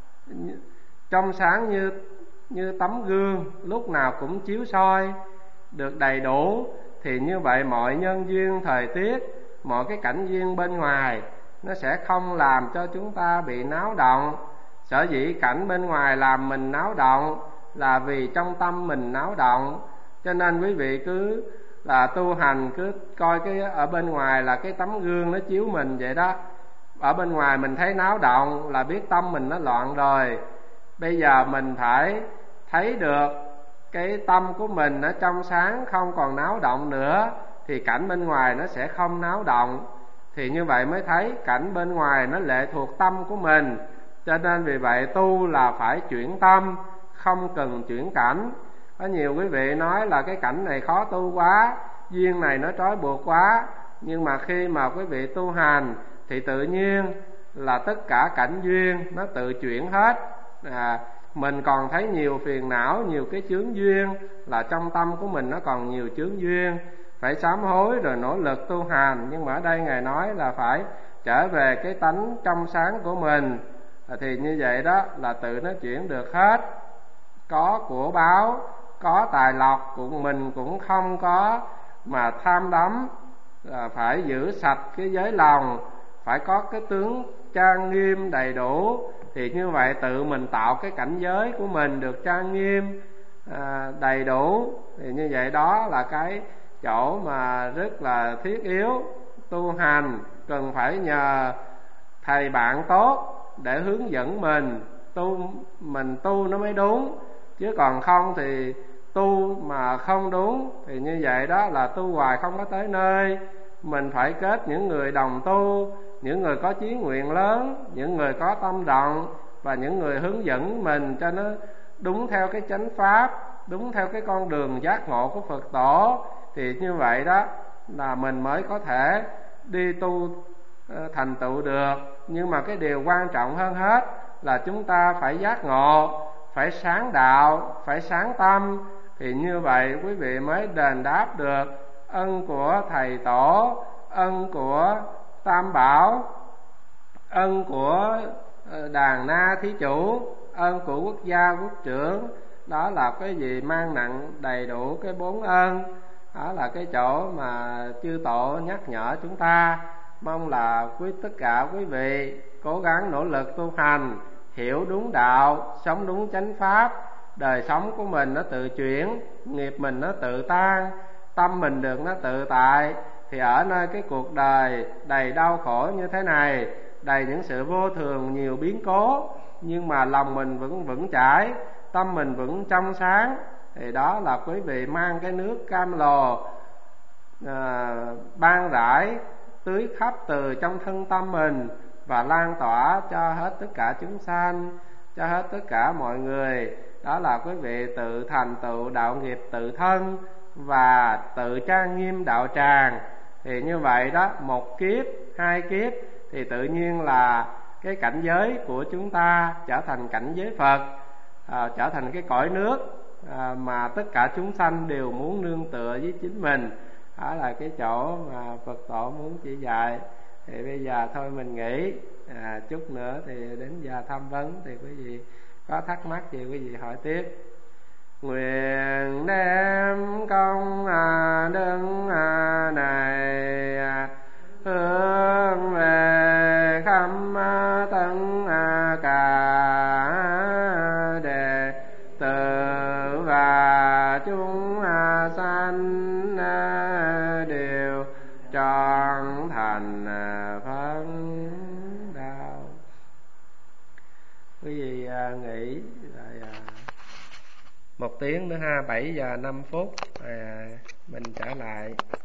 trong sáng như như tấm gương, lúc nào cũng chiếu soi được đầy đủ, thì như vậy mọi nhân duyên thời tiết, mọi cái cảnh duyên bên ngoài nó sẽ không làm cho chúng ta bị náo động. Sở dĩ cảnh bên ngoài làm mình náo động là vì trong tâm mình náo động. Cho nên quý vị cứ là tu hành, cứ coi cái ở bên ngoài là cái tấm gương nó chiếu mình vậy đó. Ở bên ngoài mình thấy náo động là biết tâm mình nó loạn rồi. Bây giờ mình phải thấy được cái tâm của mình nó trong sáng, không còn náo động nữa, thì cảnh bên ngoài nó sẽ không náo động. Thì như vậy mới thấy cảnh bên ngoài nó lệ thuộc tâm của mình. Cho nên vì vậy tu là phải chuyển tâm, không cần chuyển cảnh. Có nhiều quý vị nói là cái cảnh này khó tu quá, duyên này nó trói buộc quá. Nhưng mà khi mà quý vị tu hành thì tự nhiên là tất cả cảnh duyên nó tự chuyển hết. à, Mình còn thấy nhiều phiền não, nhiều cái chướng duyên, là trong tâm của mình nó còn nhiều chướng duyên, phải sám hối rồi nỗ lực tu hành. Nhưng mà ở đây Ngài nói là phải trở về cái tánh trong sáng của mình, thì như vậy đó là tự nó chuyển được hết. Có của báo, có tài lộc của mình cũng không có mà tham đắm. à, Phải giữ sạch cái giới lòng, phải có cái tướng trang nghiêm đầy đủ, thì như vậy tự mình tạo cái cảnh giới của mình được trang nghiêm à, đầy đủ. Thì như vậy đó là cái chỗ mà rất là thiết yếu. Tu hành cần phải nhờ thầy bạn tốt để hướng dẫn mình tu, mình tu nó mới đúng. Chứ còn không thì tu mà không đúng thì như vậy đó là tu hoài không có tới nơi. Mình phải kết những người đồng tu, những người có chí nguyện lớn, những người có tâm rộng, và những người hướng dẫn mình cho nó đúng theo cái chánh pháp, đúng theo cái con đường giác ngộ của Phật tổ. Thì như vậy đó là mình mới có thể đi tu thành tựu được. Nhưng mà cái điều quan trọng hơn hết là chúng ta phải giác ngộ, phải sáng đạo, phải sáng tâm. Thì như vậy quý vị mới đền đáp được ân của thầy tổ, ân của Tam Bảo, ân của đàn na thí chủ, ân của quốc gia quốc trưởng. Đó là cái gì mang nặng đầy đủ cái bốn ơn. Đó là cái chỗ mà chư tổ nhắc nhở chúng ta. Mong là quý tất cả quý vị cố gắng nỗ lực tu hành, hiểu đúng đạo, sống đúng chánh pháp. Đời sống của mình nó tự chuyển, nghiệp mình nó tự tan, tâm mình được nó tự tại. Thì ở nơi cái cuộc đời đầy đau khổ như thế này, đầy những sự vô thường, nhiều biến cố, nhưng mà lòng mình vẫn vững chãi, tâm mình vẫn trong sáng, thì đó là quý vị mang cái nước cam lồ à, ban rải tưới khắp từ trong thân tâm mình, và lan tỏa cho hết tất cả chúng sanh, cho hết tất cả mọi người. Đó là quý vị tự thành tựu đạo nghiệp tự thân và tự trang nghiêm đạo tràng. Thì như vậy đó, một kiếp, hai kiếp thì tự nhiên là cái cảnh giới của chúng ta trở thành cảnh giới Phật, à, trở thành cái cõi nước à, mà tất cả chúng sanh đều muốn nương tựa với chính mình. Đó là cái chỗ mà Phật tổ muốn chỉ dạy. Thì bây giờ thôi mình nghỉ, à, chút nữa thì đến giờ tham vấn, thì quý vị có thắc mắc gì quý vị hỏi tiếp. Nguyện đem công à, đức à, này à, hướng về khắp tất à, cả đề quý vị à, nghỉ rồi à, một tiếng nữa ha, bảy giờ năm phút à, mình trở lại.